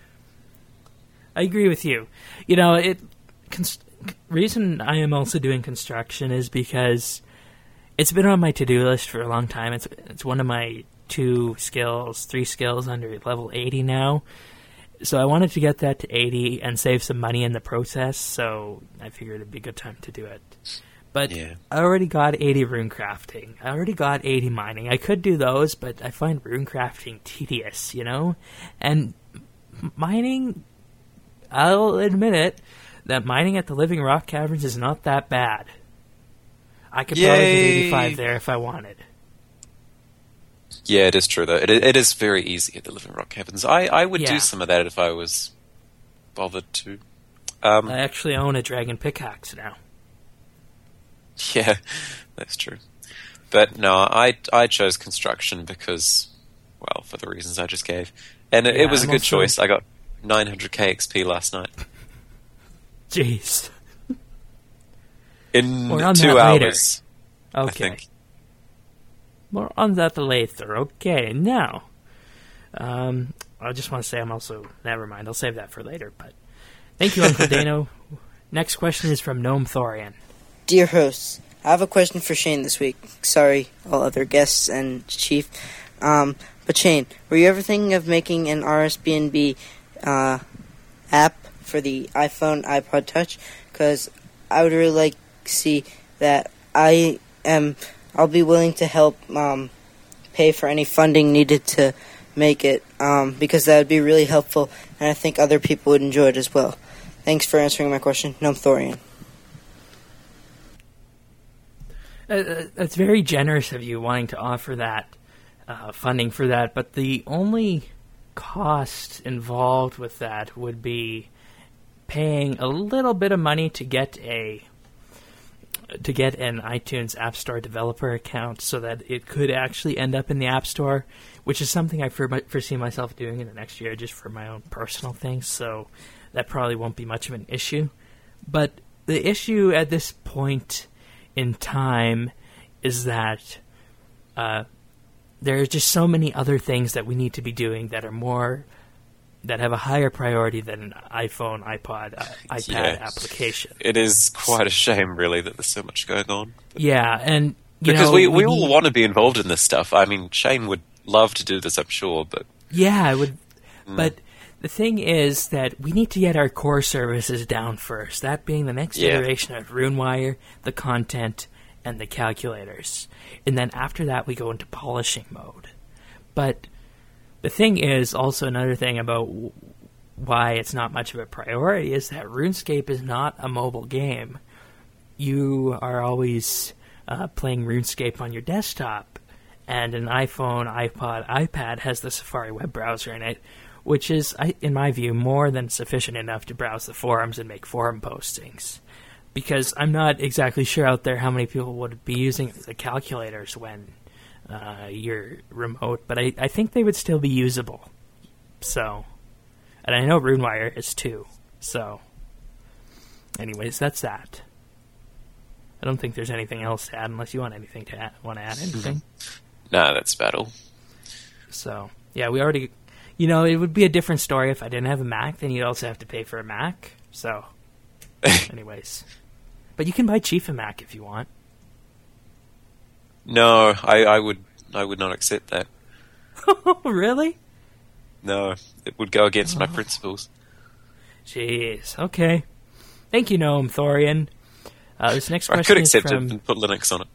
I agree with you. You know, it. Const- reason I am also doing construction is because it's been on my to-do list for a long time. It's it's one of my two skills, three skills under level eighty now. So I wanted to get that to eighty and save some money in the process. So I figured it'd be a good time to do it. But Yeah. I already got eighty rune crafting. I already got eighty mining. I could do those, but I find rune crafting tedious, you know? And m- mining, I'll admit it, that mining at the Living Rock Caverns is not that bad. I could probably get Yay. eighty-five there if I wanted. Yeah, it is true though. It it is very easy at the Living Rock Caverns. I, I would Yeah. do some of that if I was bothered to. Um, I actually own a dragon pickaxe now. Yeah, that's true. But no, I I chose construction because, well, for the reasons I just gave, and it, Yeah, it was a I'm good also- choice. I got nine hundred K X P last night Jeez. in We're on two that later. hours. I Okay. think. More on that later. Okay, now. Um, I just want to say I'm also... Never mind, I'll save that for later, but... Thank you, Uncle Dano. Next question is from Gnome Thorian. Dear hosts, I have a question for Shane this week. Sorry, all other guests and Chief. Um, but Shane, were you ever thinking of making an R S B N B uh, app for the iPhone, iPod Touch? Because I would really like to see that. I am... I'll be willing to help um, pay for any funding needed to make it, um, because that would be really helpful, and I think other people would enjoy it as well. Thanks for answering my question, Gnome Thorian. Uh, it's very generous of you wanting to offer that uh, funding for that, but the only cost involved with that would be paying a little bit of money to get a to get an iTunes App Store developer account so that it could actually end up in the App Store, which is something I for- foresee myself doing in the next year just for my own personal things, so that probably won't be much of an issue. But the issue at this point in time is that uh, there are just so many other things that we need to be doing that are more... that have a higher priority than an iPhone, iPod, uh, iPad Yeah. application. It is quite a shame, really, that there's so much going on. Yeah, and you Because know, we, we need- all want to be involved in this stuff. I mean, Shane would love to do this, I'm sure, but Yeah, I would. But the thing is that we need to get our core services down first. That being the next Yeah. iteration of RuneWire, the content, and the calculators. And then after that, we go into polishing mode. But the thing is, also another thing about w- why it's not much of a priority is that RuneScape is not a mobile game. You are always uh, playing RuneScape on your desktop, and an iPhone, iPod, iPad has the Safari web browser in it, which is, in my view, more than sufficient enough to browse the forums and make forum postings. Because I'm not exactly sure out there how many people would be using the calculators when uh, you're remote, but I, I think they would still be usable. So, and I know RuneWire is too. So, anyways, that's that. I don't think there's anything else to add, unless you want anything to add. Want to add anything? No, that's about all. So, yeah, we already... You know, it would be a different story if I didn't have a Mac, then you'd also have to pay for a Mac. So, anyways. But you can buy Chief a Mac if you want. No, I, I would I would not accept that. Really? No, it would go against oh. my principles. Jeez, okay. Thank you, Noam Thorian. Uh, this next question I could accept is from... it and put Linux on it.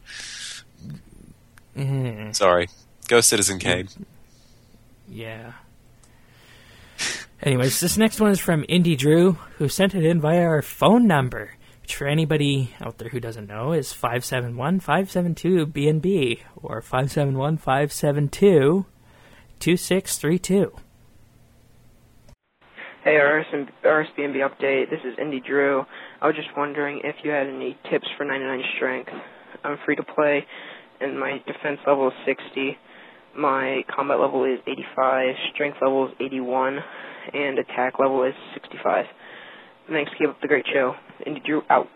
Mm. Sorry. Go Citizen Kane. Yeah. Anyways, this next one is from Indy Drew, who sent it in via our phone number, which for anybody out there who doesn't know is five seven one, five seven two, B N B, or five seven one, five seven two, two six three two. Hey, R S B N B update. This is Indy Drew. I was just wondering if you had any tips for ninety-nine strength. I'm free to play, and my defense level is sixty. My combat level is eighty-five, strength level is eighty-one, and attack level is sixty-five. Thanks. Keep up the great show. Indy Drew out.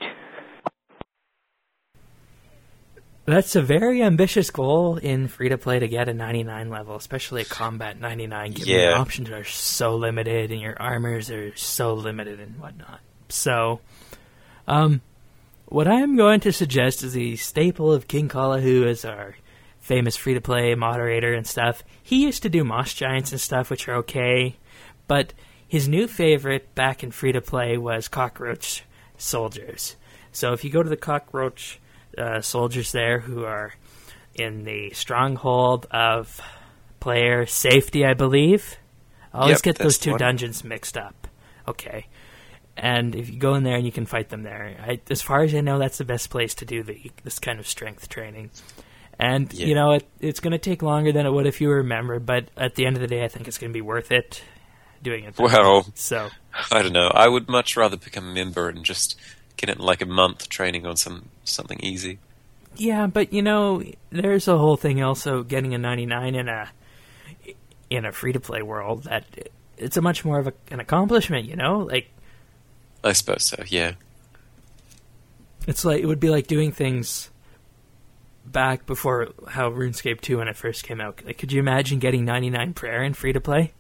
That's a very ambitious goal in free-to-play to get a ninety-nine level, especially a combat ninety-nine, given yeah. your options are so limited and your armors are so limited and whatnot. So, um, what I am going to suggest is the staple of King Kala, who is our famous free-to-play moderator and stuff. He used to do Moss Giants and stuff, which are okay, but his new favorite back in free-to-play was Cockroach Soldiers. So if you go to the Cockroach uh, Soldiers there, who are in the stronghold of player safety, I believe. I always yep, get those two one. dungeons mixed up. Okay. And if you go in there and you can fight them there, I, as far as I know, that's the best place to do the, this kind of strength training. And, yeah. you know, it, it's going to take longer than it would if you were a member, but at the end of the day, I think it's going to be worth it doing it. Well, way. So I don't know. I would much rather become a member and just get it in like a month training on some something easy. Yeah, but, you know, there's a whole thing also getting a ninety-nine in a in a free-to-play world that it's a much more of a, an accomplishment, you know? Like, I suppose so, yeah. It's like, it would be like doing things back before how RuneScape two when it first came out. Like, could you imagine getting ninety-nine prayer in free-to-play?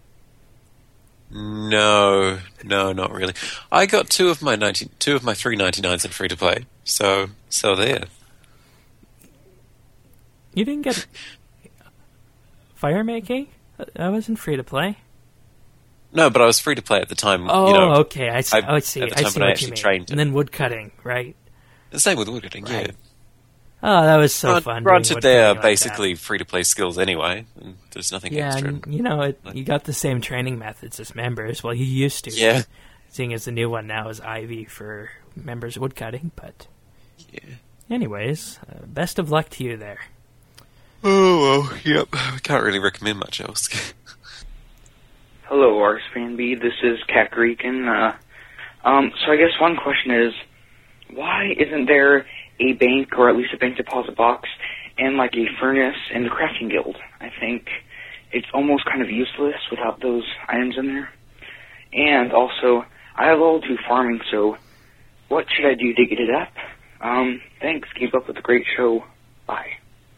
No, no, not really. I got two of my ninety, two of my three ninety-nines in free-to-play, so so there. You didn't get fire making? That wasn't free-to-play. No, but I was free-to-play at the time. Oh, you know, okay, I see. I, I see. At the I time see when I what actually you mean. trained. And then woodcutting, right? The same with woodcutting, right. yeah. Oh, that was so uh, fun. Granted, they are like basically free-to-play skills anyway, and there's nothing yeah, extra. Yeah, you know, it, you got the same training methods as members. Well, you used to. Yeah. Seeing as the new one now is Ivy for members woodcutting, but... Yeah. Anyways, uh, best of luck to you there. Oh, well, yep. I can't really recommend much else. Hello, R S B N B. This is Kakarikan. Uh, um, so I guess one question is, why isn't there a bank, or at least a bank deposit box, and like a furnace in the crafting guild? I think it's almost kind of useless without those items in there. And also, I have level two farming, so what should I do to get it up? Um, thanks. Keep up with the great show. Bye.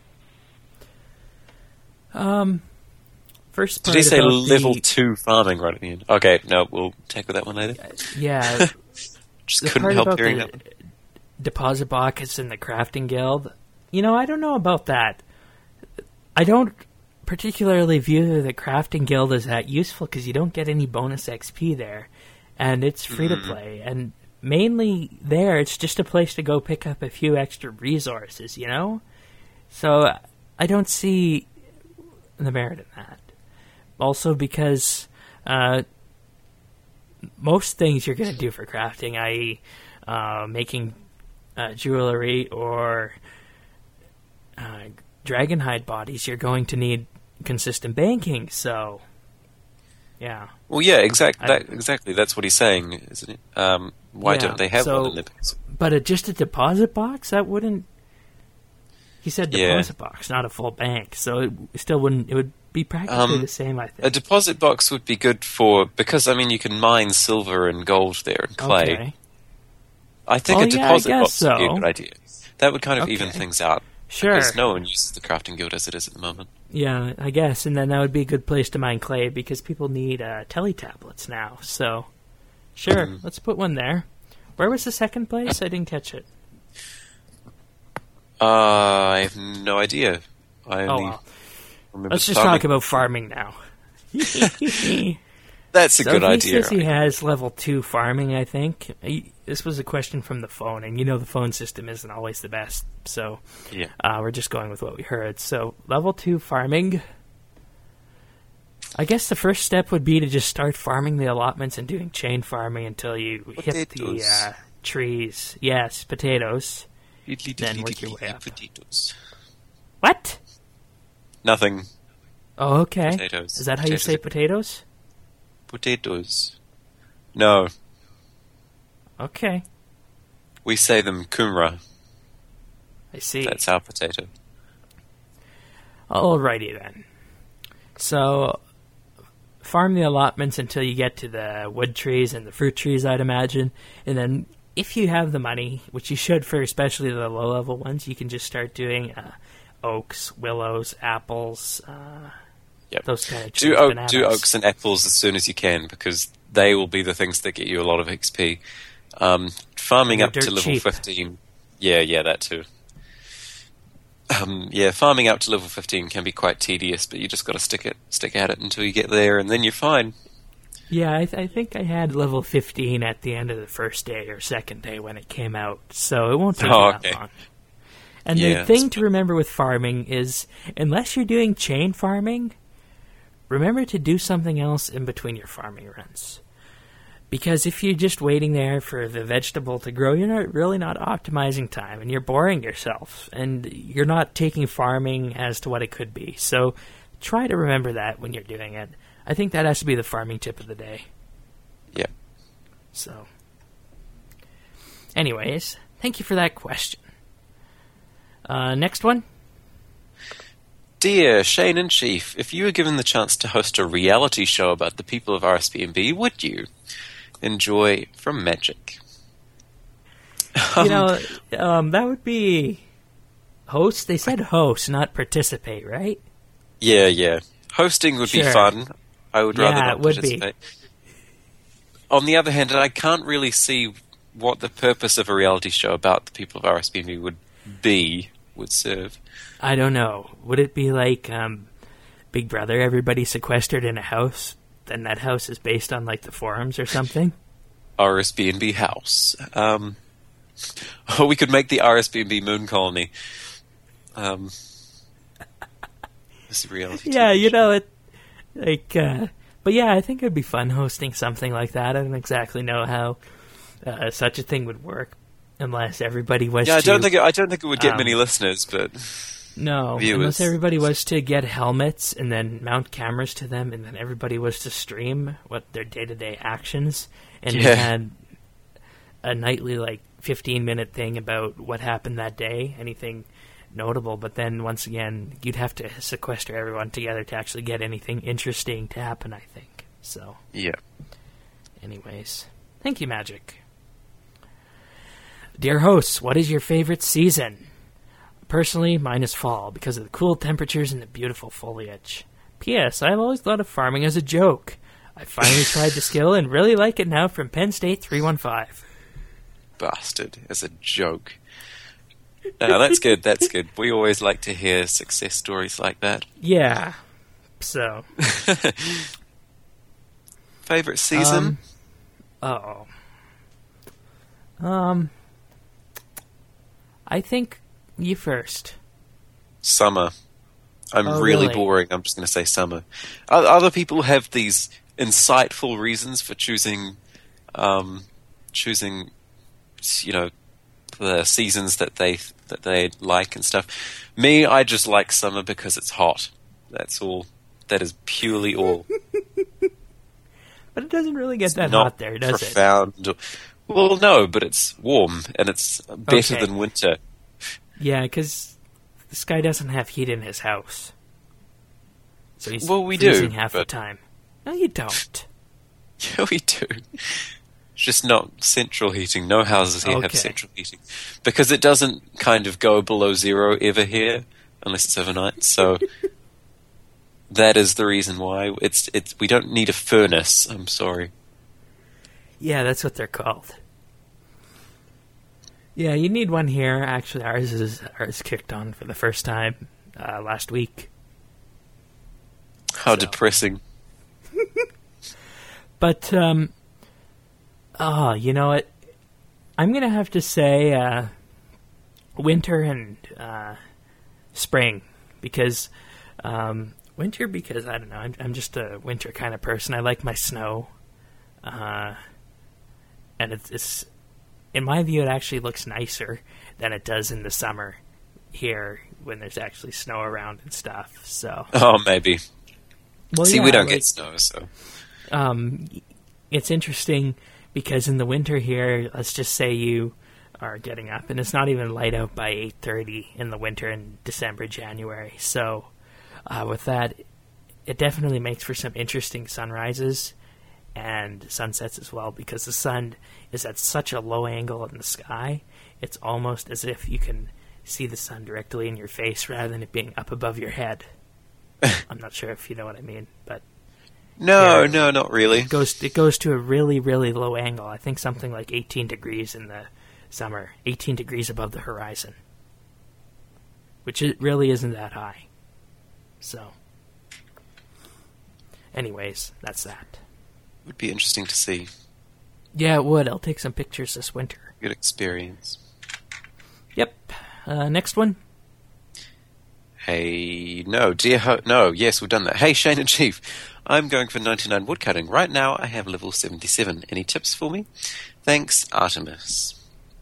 Um, first part Did he say level the... two farming right at the end? Okay, no, we'll tackle that one later. Yeah. Just couldn't help hearing that one. Deposit box in the crafting guild. You know, I don't know about that. I don't particularly view the crafting guild as that useful because you don't get any bonus X P there, and it's free to play. Mm. And mainly there, it's just a place to go pick up a few extra resources. You know, so I don't see the merit in that. Also, because uh, most things you're going to do for crafting, that is, uh, making Uh, jewelry or Dragonhide bodies, you're going to need consistent banking. So, yeah. Well, yeah, exactly. I- That, exactly. That's what he's saying, isn't it? Um, why Yeah, don't they have so- one in the base? But a, just a deposit box, that wouldn't. He said Yeah. deposit box, not a full bank. So it still wouldn't. It would be practically Um, the same, I think. A deposit box would be good for because I mean you can mine silver and gold there and clay. Okay. I think Oh, a yeah, I deposit guess box would be a so. good idea. That would kind of even Okay. things out. Sure. Because no one uses the crafting guild as it is at the moment. Yeah, I guess, and then that would be a good place to mine clay because people need uh, tele tablets now. So, sure, Mm. let's put one there. Where was the second place? I didn't catch it. Uh, I have no idea. I Oh only well. remember Let's just farming. talk about farming now. That's a so good he idea. says he has level two farming. I think he, this was a question from the phone, and you know the phone system isn't always the best. So Yeah. uh, we're just going with what we heard. So level two farming. I guess the first step would be to just start farming the allotments and doing chain farming until you hit the Potatoes. uh, trees. Yes, potatoes. Diddly Then diddly work your diddly way up. potatoes. What? Nothing. Oh, okay. Potatoes. Is that how you Potatoes. say potatoes? Potatoes. No, Okay, we say them kumra. I see. That's our potato. Alrighty then. So, farm the allotments until you get to the wood trees and the fruit trees, I'd imagine. And then, if you have the money, which you should for especially the low-level ones, you can just start doing uh, oaks, willows, apples, uh, Yep. those kind of trees. Do, oak, bananas. do oaks and apples as soon as you can because they will be the things that get you a lot of X P. Um, farming And up they're to dirt level cheap. fifteen, yeah, yeah, that too. Um, yeah, farming up to level fifteen can be quite tedious, but you just got to stick it, stick at it until you get there, and then you're fine. Yeah, I, th- I think I had level fifteen at the end of the first day or second day when it came out, so it won't take Oh, you that okay. long. And Yeah, the thing that's to remember with farming is, unless you're doing chain farming, remember to do something else in between your farming runs. Because if you're just waiting there for the vegetable to grow, you're not really not optimizing time, and you're boring yourself, and you're not taking farming as to what it could be. So try to remember that when you're doing it. I think that has to be the farming tip of the day. Yeah. So, anyways, thank you for that question. Uh, next one. Dear Shane and Chief, if you were given the chance to host a reality show about the people of R S B N B, would you? Enjoy from Magic. You know, um, that would be host. They said host, not participate, right? Yeah, yeah. Hosting would be Sure. fun. I would rather Yeah, not it would be. participate. On the other hand, I can't really see what the purpose of a reality show about the people of R S B N B would be, would serve. I don't know. Would it be like um, Big Brother? Everybody sequestered in a house, then that house is based on like the forums or something. R S B N B house. Um, or we could make the R S B N B moon colony. Um, this is reality. Yeah, T V you show. know it. Like, uh, but yeah, I think it'd be fun hosting something like that. I don't exactly know how uh, such a thing would work, unless everybody was. Yeah, I to, don't think it, I don't think it would get um, many listeners, but No, viewers. unless everybody was to get helmets and then mount cameras to them, and then everybody was to stream what their day-to-day actions, and we Yeah. had a nightly like fifteen-minute thing about what happened that day, anything notable. But then once again, you'd have to sequester everyone together to actually get anything interesting to happen, I think. So, yeah. anyways, thank you, Magic. Dear hosts, what is your favorite season? Personally, mine is fall, because of the cool temperatures and the beautiful foliage. P S. I've always thought of farming as a joke. I finally tried the skill and really like it now from Penn State three one five. Bastard, as a joke. No, that's good, that's good. We always like to hear success stories like that. Yeah. So. Favorite season? Um, uh-oh. Um, I think you first. Summer. I'm Oh, really, really? boring. I'm just going to say summer. O- Other people have these insightful reasons for choosing, um, choosing, you know, the seasons that they th- that they like and stuff. Me, I just like summer because it's hot. That's all. That is purely all. But it doesn't really get It's that not hot there, does it? profound. Well, no, but it's warm and it's better Okay. than winter. Yeah, because this guy doesn't have heat in his house. So he's Well, we do, freezing half the but- time. No, you don't. Yeah, we do. It's just not central heating. No houses here have Okay. central heating. Because it doesn't kind of go below zero ever here, unless it's overnight. So that is the reason why. It's it's we don't need a furnace, I'm sorry. Yeah, that's what they're called. Yeah, you need one here. Actually, ours is ours kicked on for the first time uh, last week. How So. depressing. But, um, oh, you know what? I'm going to have to say uh, winter and uh, spring, because um, winter, because, I don't know, I'm, I'm just a winter kind of person. I like my snow. Uh, and it's, it's, in my view, it actually looks nicer than it does in the summer here when there's actually snow around and stuff. So, Oh, maybe. well, See, yeah, we don't like- get snow, so. um, it's interesting because in the winter here, let's just say you are getting up and it's not even light out by eight thirty in the winter in December, January. So uh, with that, it definitely makes for some interesting sunrises and sunsets as well, because the sun is at such a low angle in the sky. It's almost as if you can see the sun directly in your face rather than it being up above your head. I'm not sure if you know what I mean, but No, Yeah. no, not really. it goes it goes to a really, really low angle. I think something like eighteen degrees in the summer, eighteen degrees above the horizon, which it really isn't that high. So, anyways, that's that. Would be interesting to see. Yeah, it would. I'll take some pictures this winter. Good experience. Yep. Uh, next one. Hey, no, dear ho- no, yes, we've done that. Hey, Shane and Chief, I'm going for ninety-nine woodcutting. Right now, I have level seventy-seven. Any tips for me? Thanks, Artemis.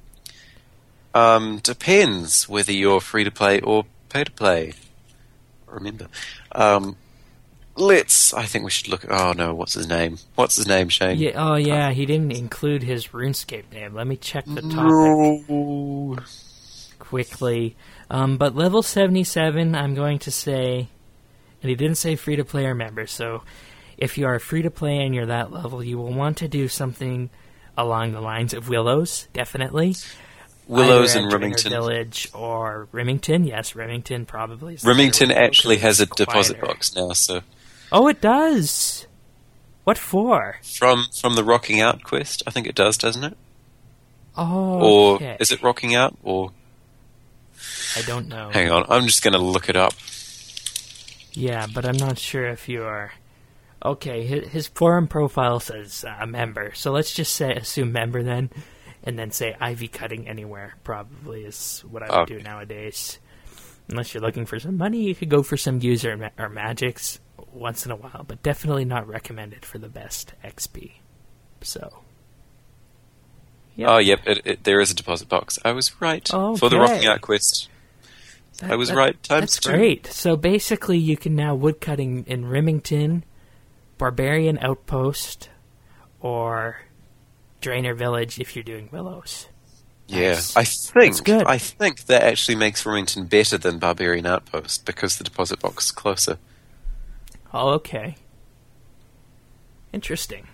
Um, depends whether you're free to play or pay to play. Remember. Um, let's, I think we should look, oh no, what's his name? What's his name, Shane? Yeah. Oh, yeah. He didn't include his RuneScape name. Let me check the topic No. quickly. Um, but level seventy-seven, I'm going to say, and he didn't say free to play or member, so if you are free to play and you're that level, you will want to do something along the lines of Willows, definitely. Willows Either and at Draenor Remington. Village or Remington. Yes, Remington probably. is the better Remington way to go, actually 'cause has a it's deposit quieter. box now, so Oh, it does. What for? from from the Rocking Out quest, I think it does, doesn't it? Oh, Or okay. is it Rocking Out? Or I don't know. hang on, I'm just going to look it up. Yeah, but I'm not sure if you are. Okay, his, his forum profile says uh, member, so let's just say assume member then, and then say I V cutting anywhere. Probably is what I would Okay. do nowadays. Unless you're looking for some money, you could go for some user ma- or magics once in a while, but definitely not recommended for the best X P. So. Yep. Oh, yep, it, it, there is a deposit box. I was right Oh, for the okay. Rocking Out quest. That- I was that- right times That's two. great. So basically, you can now woodcutting in Remington, Barbarian Outpost, or Draenor Village if you're doing Willows. Yeah, Nice. I think That's good. I think that actually makes Remington better than Barbarian Outpost because the deposit box is closer. Oh, okay. Interesting.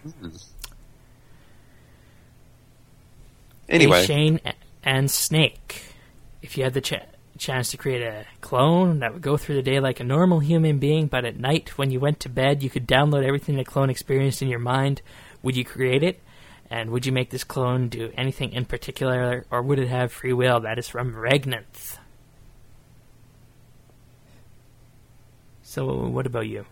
Anyway, Hey, Shane a- and Snake. If you had the ch- chance to create a clone that would go through the day like a normal human being, but at night when you went to bed, you could download everything the clone experienced in your mind, would you create it? And would you make this clone do anything in particular, or would it have free will? That is from Regnanth. So, what about you?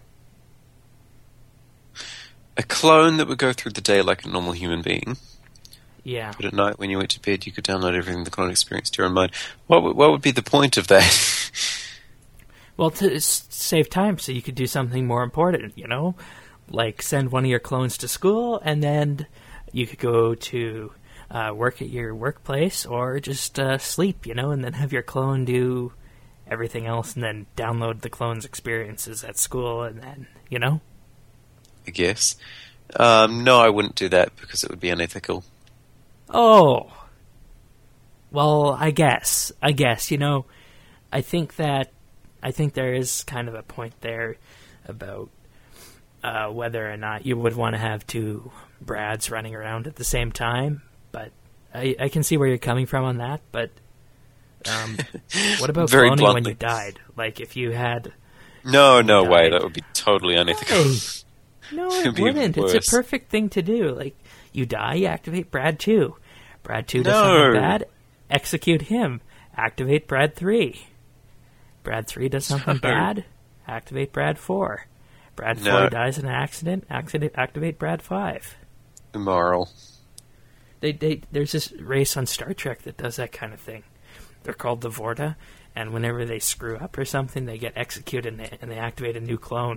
a clone that would go through the day like a normal human being. Yeah. But at night, when you went to bed, you could download everything the clone experienced to your own mind. What would, what would be the point of that? Well, to s- save time, so you could do something more important, you know? Like send one of your clones to school, and then you could go to uh, work at your workplace or just uh, sleep, you know, and then have your clone do everything else and then download the clone's experiences at school and then, you know? I guess. Um, no, I wouldn't do that because it would be unethical. Oh. Well, I guess. I guess, you know, I think that, I think there is kind of a point there about uh, whether or not you would want to have two Brads running around at the same time, but I, I can see where you're coming from on that, but um, what about Very cloning bluntly. when you died? Like, if you had... No, no died. way. That would be totally unethical. Hey. No, it It'd be wouldn't. worse. It's a perfect thing to do. Like, you die, you activate Brad two. Brad two does No. something bad, execute him. Activate Brad three. Brad three does something No. bad, activate Brad four. Brad No. four dies in an accident, accident activate Brad five. Immoral. They, they, there's this race on Star Trek that does that kind of thing. They're called the Vorta, and whenever they screw up or something, they get executed and they, and they activate a new clone.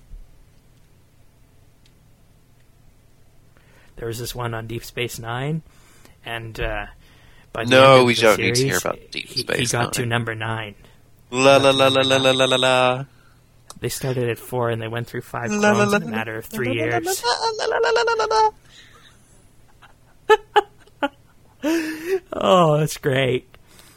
There was this one on Deep Space Nine, and uh, by the No, end of we the don't need to series, hear about Deep he, Space he got to Nine. number nine. La la la la la la la la la. They started at four, and they went through five La, la, clones la, in a matter of three la, la, la, years. la, la, la, la, la, la. Oh, that's great.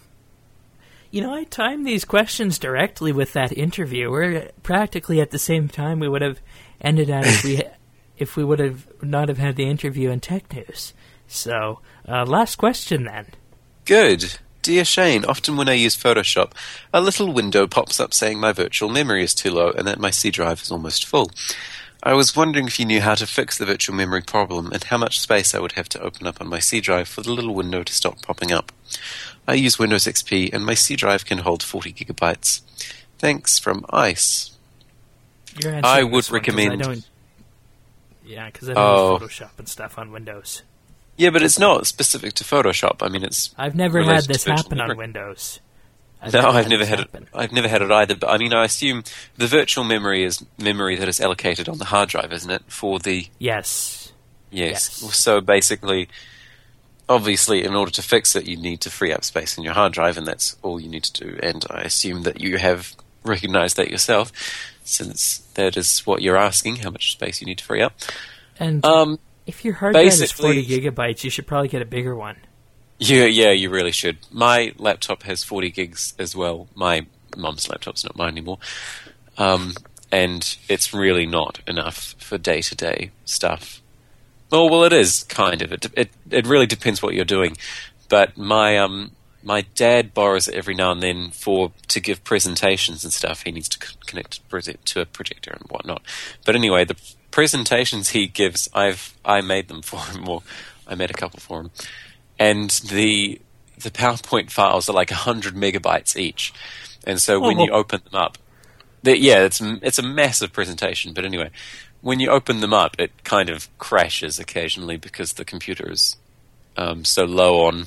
You know, I timed these questions directly with that interview. We're practically at the same time we would have ended at if we if we would have not have had the interview in Tech News. So, uh, last question then. Good. Dear Shane, often when I use Photoshop, a little window pops up saying my virtual memory is too low and that my C drive is almost full. I was wondering if you knew how to fix the virtual memory problem and how much space I would have to open up on my C drive for the little window to stop popping up. I use Windows X P and my C drive can hold forty gigabytes. Thanks, from Ice. You're I answering would this one 'cause recommend- I don't, yeah, because I don't Oh. use Photoshop and stuff on Windows. Yeah, but it's not specific to Photoshop. I mean, it's I've never related had to this virtual happen on memory. Windows. No, I've never this had it. happen. I've never had it either. But I mean, I assume the virtual memory is memory that is allocated on the hard drive, isn't it? For the Yes. yes. Yes. So basically, obviously, in order to fix it, you need to free up space in your hard drive, and that's all you need to do. And I assume that you have recognized that yourself, since that is what you're asking: how much space you need to free up. And Um, if your hard drive is basically- forty gigabytes, you should probably get a bigger one. Yeah, yeah, you really should. My laptop has forty gigs as well. My mum's laptop's not mine anymore. Um, and it's really not enough for day-to-day stuff. Oh, well, it is, kind of. It, it it really depends what you're doing. But my um my dad borrows it every now and then for to give presentations and stuff. He needs to c- connect it to a projector and whatnot. But anyway, the presentations he gives, I've I made them for him, or I made a couple for him. And the the PowerPoint files are like one hundred megabytes each. And so when Oh. you open them up, they, yeah, it's it's a massive presentation. But anyway, when you open them up, it kind of crashes occasionally because the computer is um, so low on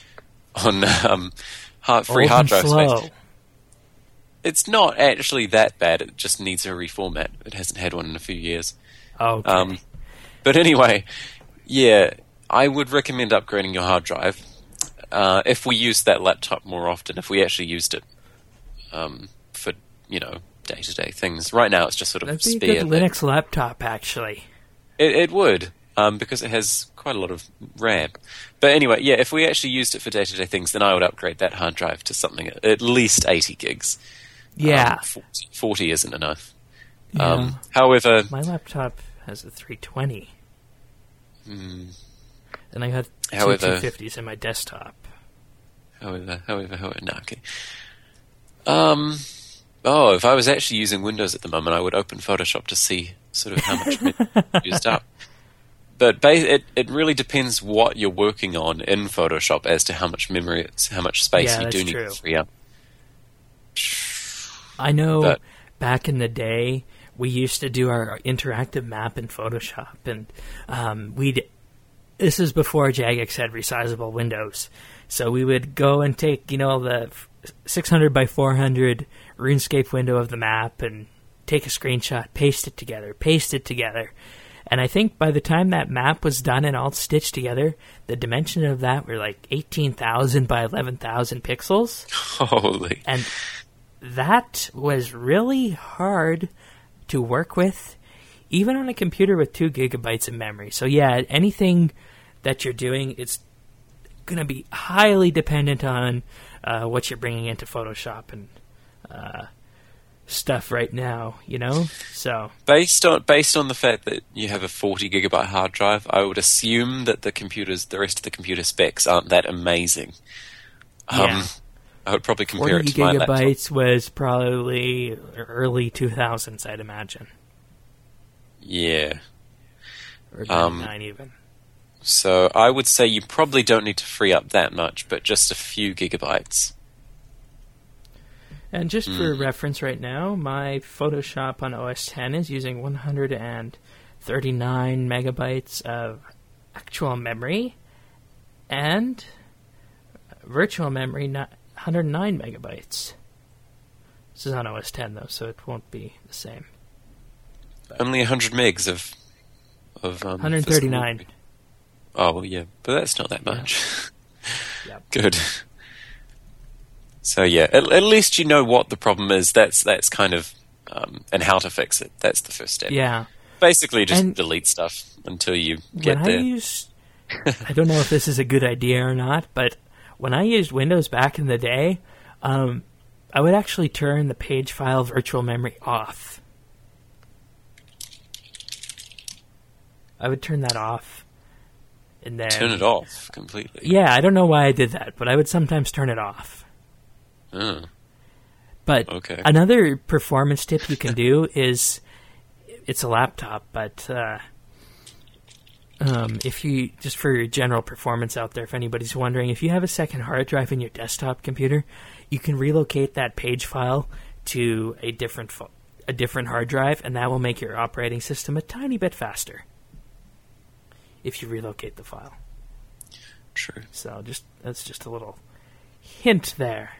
on um, hard, free Old hard and drive slow. space. It's not actually that bad. It just needs a reformat. It hasn't had one in a few years. Okay. Um, but anyway, yeah, I would recommend upgrading your hard drive uh, if we used that laptop more often, if we actually used it um, for, you know, day-to-day things. Right now it's just sort of That'd be a spare. good Linux laptop, actually. It, it would, um, because it has quite a lot of RAM. But anyway, yeah, if we actually used it for day-to-day things, then I would upgrade that hard drive to something at, at least eighty gigs. Yeah. Um, forty, forty isn't enough. Yeah. Um, however... My laptop has a three twenty. Hmm. And I got two However- two fifties in my desktop. However, however, however, no, okay. Um, oh, if I was actually using Windows at the moment, I would open Photoshop to see sort of how much memory used up. But ba- it it really depends what you're working on in Photoshop as to how much memory, it's, how much space Yeah, you do that's need true. to free up. I know But- back in the day, we used to do our interactive map in Photoshop, and um, we'd. This is before Jagex had resizable windows, so we would go and take, you know, the six hundred by four hundred RuneScape window of the map and take a screenshot, paste it together, paste it together, And I think by the time that map was done and all stitched together, the dimensions of that were like eighteen thousand by eleven thousand pixels. Holy. And that was really hard to work with, even on a computer with two gigabytes of memory. So yeah, anything that you're doing, it's going to be highly dependent on uh, what you're bringing into Photoshop and uh, stuff right now, you know? So based on based on the fact that you have a forty gigabyte hard drive, I would assume that the computers, the rest of the computer specs aren't that amazing. Um, yeah. I would probably compare it to forty my gigabytes laptop. was probably early two thousands, I'd imagine. Yeah. Or Um, ninety-nine even. So I would say you probably don't need to free up that much, but just a few gigabytes. And just Mm. for reference right now, my Photoshop on O S ten is using one hundred thirty-nine megabytes of actual memory and virtual memory, not one hundred nine megabytes. This is on O S ten though, so it won't be the same. Only one hundred megs of... of um, one hundred thirty-nine. physical- Oh, well, yeah, but that's not that much. Yep. Good. So, yeah, at, at least you know what the problem is. That's that's kind of... Um, and how to fix it. That's the first step. Yeah. Basically, just And delete stuff until you get when there. I use, I don't know if this is a good idea or not, but when I used Windows back in the day, um, I would actually turn the page file virtual memory off. I would turn that off. And then, Turn it off completely. Yeah, I don't know why I did that, but I would sometimes turn it off. Oh, But okay. another performance tip you can do is, it's a laptop, but uh, um, if you, just for your general performance out there, if anybody's wondering, if you have a second hard drive in your desktop computer, you can relocate that page file to a different fo- a different hard drive, and that will make your operating system a tiny bit faster if you relocate the file. True. So just that's just a little hint there.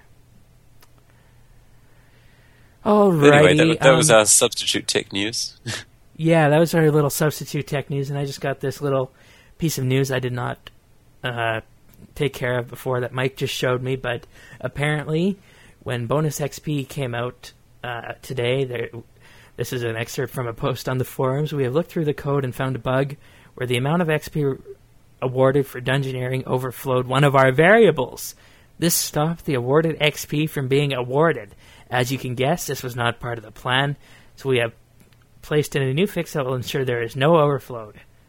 Alrighty. Anyway, that, that um, was our substitute tech news. Yeah, that was our little substitute tech news, and I just got this little piece of news I did not uh, take care of before that Mike just showed me, but apparently when Bonus X P came out uh, today, there, this is an excerpt from a post on the forums, we have looked through the code and found a bug where the amount of X P awarded for Dungeoneering overflowed one of our variables. This stopped the awarded X P from being awarded. As you can guess, this was not part of the plan, so we have placed in a new fix that will ensure there is no overflow.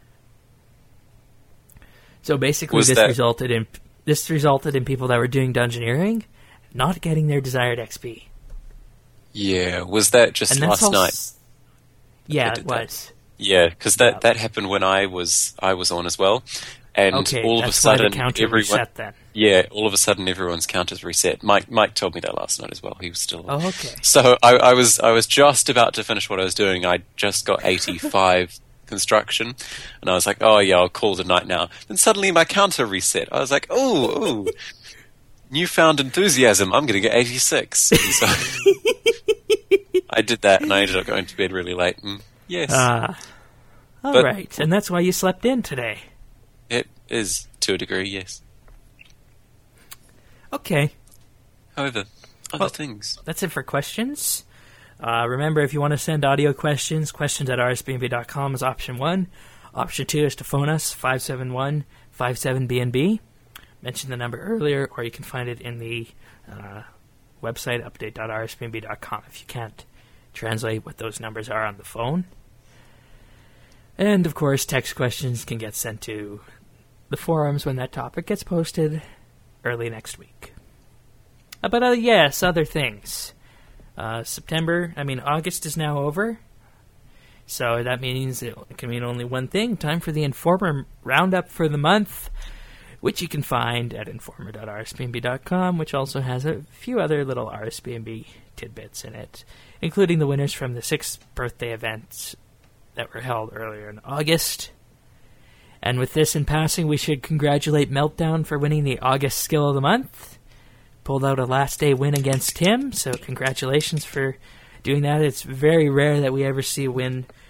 So basically, Was this that- resulted in this resulted in people that were doing Dungeoneering not getting their desired X P. Yeah, was that just And that's last all night? s- Yeah, did it that. was. Yeah, because that, Yeah. that happened when I was I was on as well, and Okay, all of a that's why sudden the counter everyone reset then. yeah, all of a sudden everyone's counters reset. Mike Mike told me that last night as well. He was still on. Oh, okay. So I, I was I was just about to finish what I was doing. I just got eighty-five construction, and I was like, oh yeah, I'll call it a night now. Then suddenly my counter reset. I was like, oh, oh, newfound enthusiasm. I'm going to get eighty-six. And so I did that, and I ended up going to bed really late. And yes, Ah, all But- right, and that's why you slept in today. it is to a degree, yes. Okay. However, other Well- things. That's it for questions. Uh, remember, if you want to send audio questions, questions at r s b n b dot com is option one. Option two is to phone us, five seven one, five seven B N B. Mention the number earlier, or you can find it in the uh, website, update dot r s b n b dot com, if you can't translate what those numbers are on the phone. And, of course, text questions can get sent to the forums when that topic gets posted early next week. Uh, but, uh, yes, other things. Uh, September, I mean, August is now over. So that means it can mean only one thing. Time for the Informer Roundup for the month, which you can find at informer dot r s b n b dot com, which also has a few other little R S B N B tidbits in it, including the winners from the sixth birthday events that were held earlier in August. And with this in passing, we should congratulate Meltdown for winning the August Skill of the Month. Pulled out a last day win against Tim, so congratulations for doing that. It's very rare that we ever see a win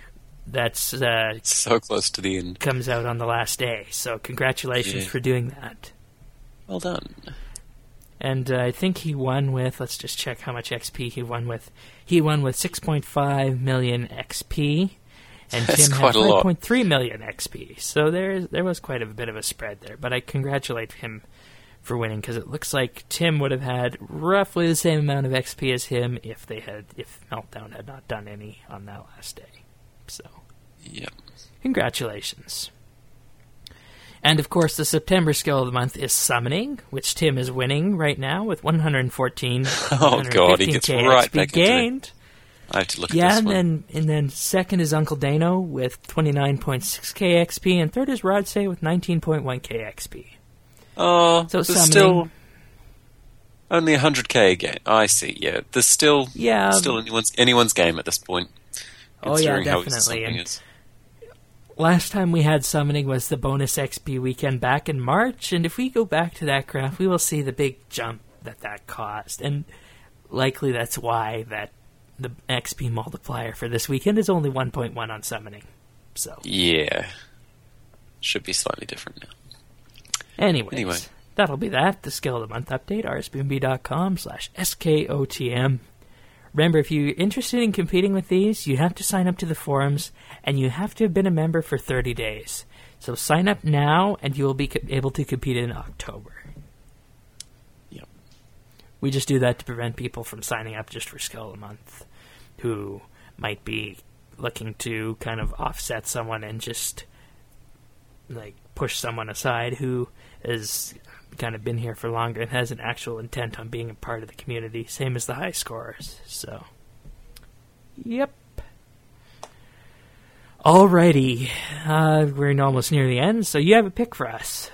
that's uh, so close to the end. Comes out on the last day. So congratulations yeah. for doing that. Well done. And uh, I think he won with, let's just check how much X P he won with. He won with six point five million X P, and That's Tim quite had a lot. five point three million X P. So there, there was quite a bit of a spread there. But I congratulate him for winning, because it looks like Tim would have had roughly the same amount of X P as him if they had, if Meltdown had not done any on that last day. So, Yep. congratulations. And, of course, the September skill of the month is Summoning, which Tim is winning right now with one hundred fourteen. Oh, God, he gets right X P back into gained. it. I have to look Yeah, at this and one. then and then second is Uncle Dano with twenty-nine point six K X P, and third is Rodsay with nineteen point one K X P. Oh, So there's summoning- still only one hundred K game. I see, yeah. There's still Yeah. still anyone's anyone's game at this point. Oh, yeah, considering how easy definitely. something And is. last time we had Summoning was the bonus X P weekend back in March, and if we go back to that graph, we will see the big jump that that caused, and likely that's why that the X P multiplier for this weekend is only one point one on Summoning. So, Yeah. Should be slightly different now. anyways, Anyway. that'll be that. The Skill of the Month update, r s b n b dot com slash S K O T M. Remember, if you're interested in competing with these, you have to sign up to the forums, and you have to have been a member for thirty days. So sign up now, and you will be co- able to compete in October. Yep. We just do that to prevent people from signing up just for Skill of the Month, who might be looking to kind of offset someone and just like push someone aside who has kind of been here for longer and has an actual intent on being a part of the community, same as the high scorers. So, yep. Alrighty, uh, we're almost near the end, so you have a pick for us.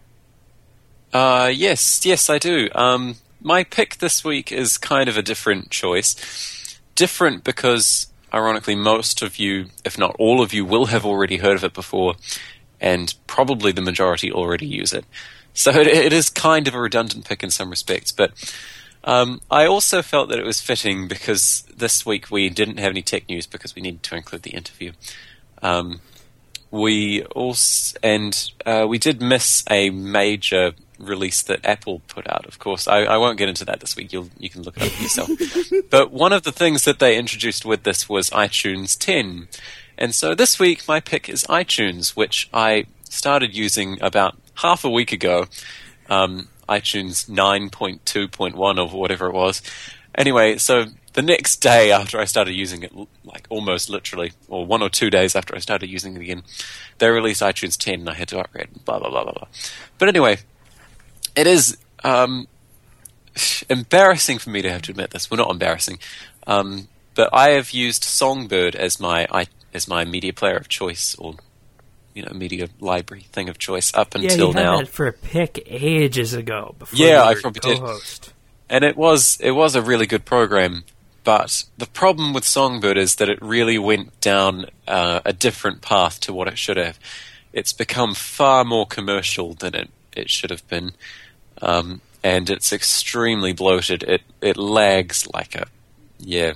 Uh, yes, yes, I do. Um, my pick this week is kind of a different choice. Different because, ironically, most of you, if not all of you, will have already heard of it before, and probably the majority already use it. So it, it is kind of a redundant pick in some respects, but um, I also felt that it was fitting because this week we didn't have any tech news because we needed to include the interview. Um, we also and uh, we did miss a major release that Apple put out. Of course, I, I won't get into that this week. You'll you can look it up yourself. But one of the things that they introduced with this was iTunes ten, and so this week my pick is iTunes, which I started using about half a week ago. Um, iTunes nine point two point one or whatever it was. Anyway, so the next day after I started using it, like almost literally, or one or two days after I started using it again, they released iTunes ten and I had to upgrade, blah, blah, blah, blah, blah. But anyway, it is um, embarrassing for me to have to admit this. Well, not embarrassing, um, but I have used Songbird as my I, as my media player of choice, or you know, media library thing of choice up Yeah, until you had now. that for a pick ages ago. Before Yeah, you I were probably did. co-host. And it was it was a really good program, but the problem with Songbird is that it really went down uh, a different path to what it should have. It's become far more commercial than it, it should have been, um, and it's extremely bloated. It it lags like a yeah,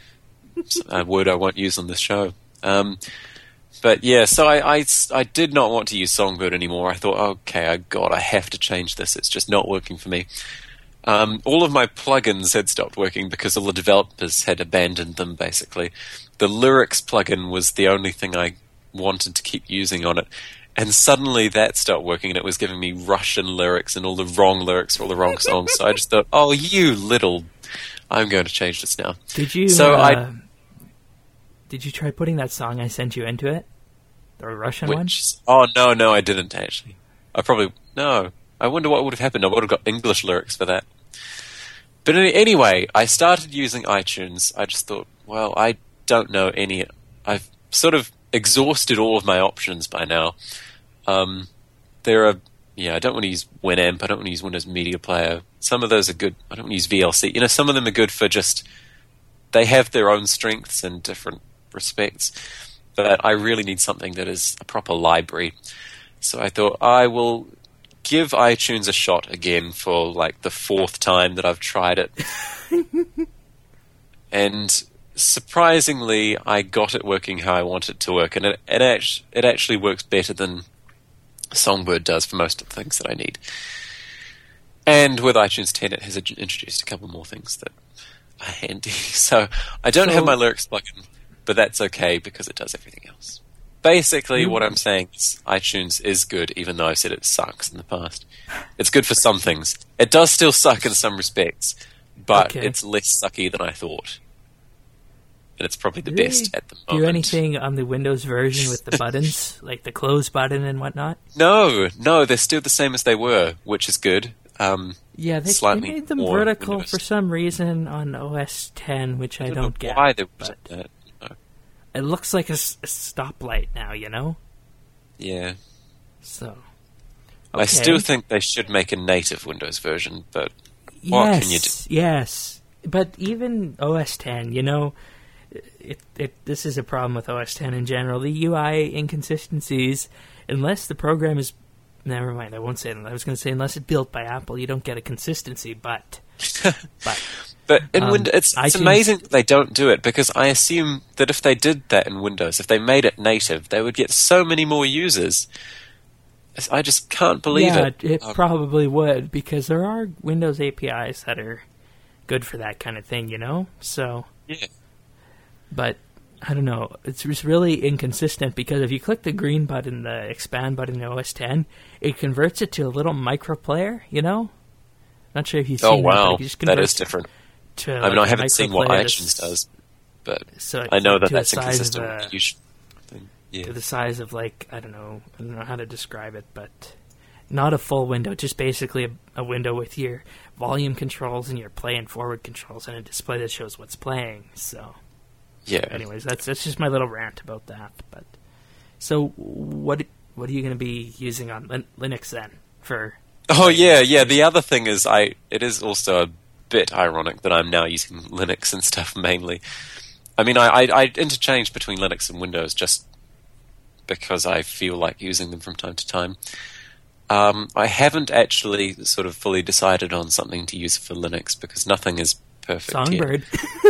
a word I won't use on this show. Um, But yeah, so I, I, I did not want to use Songbird anymore. I thought, okay, I, God, I have to change this. It's just not working for me. Um, all of my plugins had stopped working because all the developers had abandoned them, basically. The lyrics plugin was the only thing I wanted to keep using on it. And suddenly that stopped working, and it was giving me Russian lyrics and all the wrong lyrics for all the wrong songs. So I just thought, oh, you little... I'm going to change this now. Did you? So uh, I... Did you try putting that song I sent you into it? The Russian one? Which, oh, no, no, I didn't, actually. I probably... No. I wonder what would have happened. I would have got English lyrics for that. But any, anyway, I started using iTunes. I just thought, well, I don't know any... I've sort of exhausted all of my options by now. Um, there are... Yeah, I don't want to use Winamp. I don't want to use Windows Media Player. Some of those are good. I don't want to use V L C. You know, some of them are good for just... They have their own strengths in different respects. But I really need something that is a proper library. So I thought I will give iTunes a shot again for like the fourth time that I've tried it. And surprisingly, I got it working how I want it to work, and it it, act- it actually works better than Songbird does for most of the things that I need. And with iTunes ten, it has ad- introduced a couple more things that are handy. So I don't So- have my lyrics plugin, but that's okay because it does everything else. Basically, You- what I'm saying is iTunes is good, even though I've said it sucks in the past. It's good for some things. It does still suck in some respects, but Okay. it's less sucky than I thought. And it's probably the Do they best at the moment. Do anything on the Windows version with the buttons, like the close button and whatnot? No, no, they're still the same as they were, which is good. Um, Yeah, they, they Slightly made them more vertical Windows. for some reason on O S ten, which I, I don't, don't know get. why they but did that. No. it looks like a, s- a stoplight now, you know? Yeah. So. I okay. still think they should make a native Windows version, but what yes, can you do? Yes, but even O S ten, you know, it, it, this is a problem with O S ten in general. The U I inconsistencies, unless the program is... Never mind, I won't say that. I was going to say, unless it's built by Apple, you don't get a consistency, but... but But in Um, Windows, it's, it's iTunes- amazing that they don't do it, because I assume that if they did that in Windows, if they made it native, they would get so many more users. I just can't believe yeah, it. it Um, probably would, because there are Windows A P Is that are good for that kind of thing, you know? So, yeah. but I don't know. It's just really inconsistent, because if you click the green button, the expand button in O S ten, it converts it to a little micro player, you know? Not sure if you've Oh, seen that, but wow. it just That converts is different. To, I like, mean, I a haven't seen what microplayer iTunes to s- does, but So I know that to the that's size of inconsistent a- with the usual thing. Yeah. to the size of, like, I don't know, I don't know how to describe it, but not a full window, just basically a, a window with your volume controls and your play and forward controls and a display that shows what's playing. So, Yeah. anyways, that's that's just my little rant about that. But so, what what are you going to be using on Lin- Linux then for? Oh yeah, yeah. The other thing is, I it is also a bit ironic that I'm now using Linux and stuff mainly. I mean, I, I, I interchange between Linux and Windows just because I feel like using them from time to time. Um, I haven't actually sort of fully decided on something to use for Linux because nothing is perfect yet. Songbird.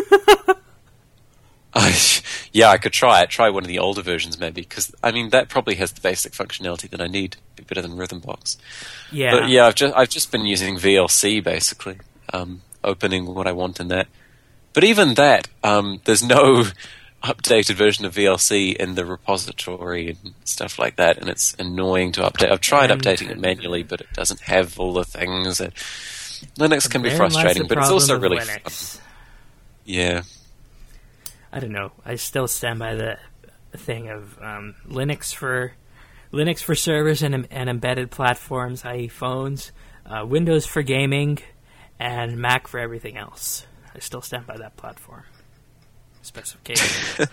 I, yeah, I could try it. Try one of the older versions maybe, because I mean that probably has the basic functionality that I need. Be better than Rhythmbox. Yeah. But yeah, I've just I've just been using V L C basically, um, opening what I want in that. But even that, um, there's no updated version of V L C in the repository and stuff like that, and it's annoying to update. I've tried And- updating it manually, but it doesn't have all the things. That Linux can be Therein lies frustrating, the but it's problem also of really Linux. fun. Yeah. I don't know. I still stand by the thing of um, Linux for Linux for servers and, and embedded platforms, that is phones, uh, Windows for gaming, and Mac for everything else. I still stand by that platform specification.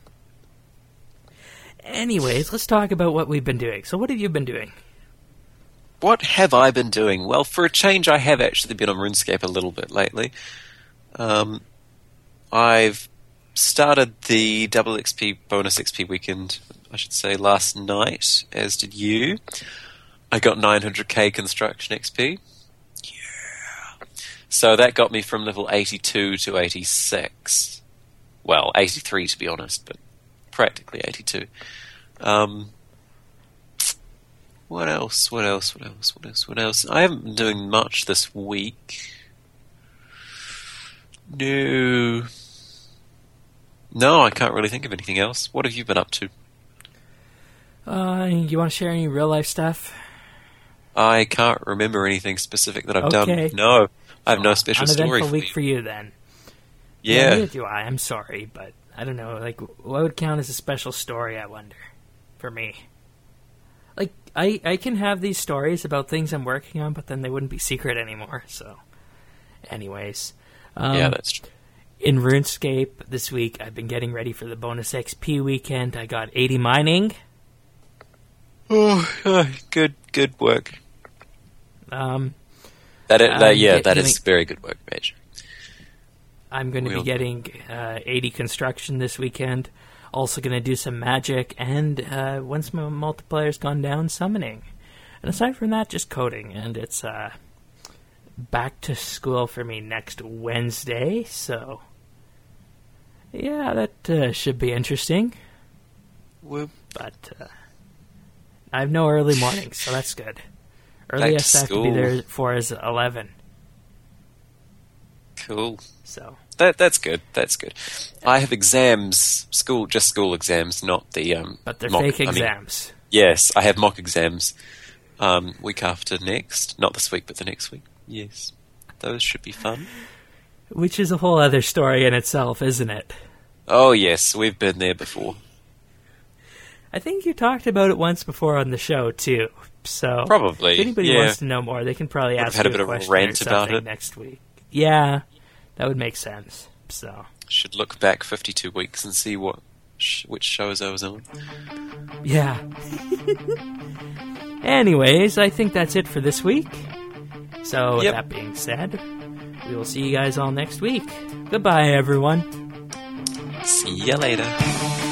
Anyways, let's talk about what we've been doing. So what have you been doing? What have I been doing? Well, for a change, I have actually been on RuneScape a little bit lately. Um, I've started the double X P, bonus X P weekend, I should say, last night, as did you. I got nine hundred K construction X P. Yeah. So that got me from level eighty-two to eighty-six. Well, eighty-three to be honest, but practically eighty-two. Um, what else? What else? What else? What else? What else? I haven't been doing much this week. No. No, I can't really think of anything else. What have you been up to? Uh, you want to share any real life stuff? I can't remember anything specific that I've Okay. done. No, I have no special story Uneventful for week you. for you then. Yeah. Neither do I. I'm sorry, but I don't know. Like, what would count as a special story? I wonder. For me, like, I I can have these stories about things I'm working on, but then they wouldn't be secret anymore. So, anyways, um, yeah, that's true. in RuneScape this week, I've been getting ready for the bonus X P weekend. I got eighty mining. Oh, oh, good, good work. Um, That, is, that Um, yeah, get- that is getting- very good work, Mage. I'm going to We'll- be getting uh, eighty construction this weekend. Also going to do some magic, and uh, once my multiplayer's gone down, summoning. And aside from that, just coding. And it's uh, back to school for me next Wednesday, so Yeah, that uh, should be interesting. Whoop. But uh, I have no early mornings, so that's good. Earliest I have to be there for is eleven. Cool. So that that's good. That's good. I have exams, school, just school exams, not the um. But they're mock, fake I mean, exams. yes, I have mock exams. Um, week after next, not this week, but the next week. Yes, those should be fun. Which is a whole other story in itself, isn't it? Oh yes, we've been there before. I think you talked about it once before on the show too. So probably, if anybody yeah. wants to know more, they can probably Would ask have had you a bit a of a question rant or about something it. next week. Yeah, that would make sense. So should look back fifty-two weeks and see what sh- which shows I was on. Yeah. Anyways, I think that's it for this week. So with Yep. that being said, we will see you guys all next week. Goodbye, everyone. See ya later.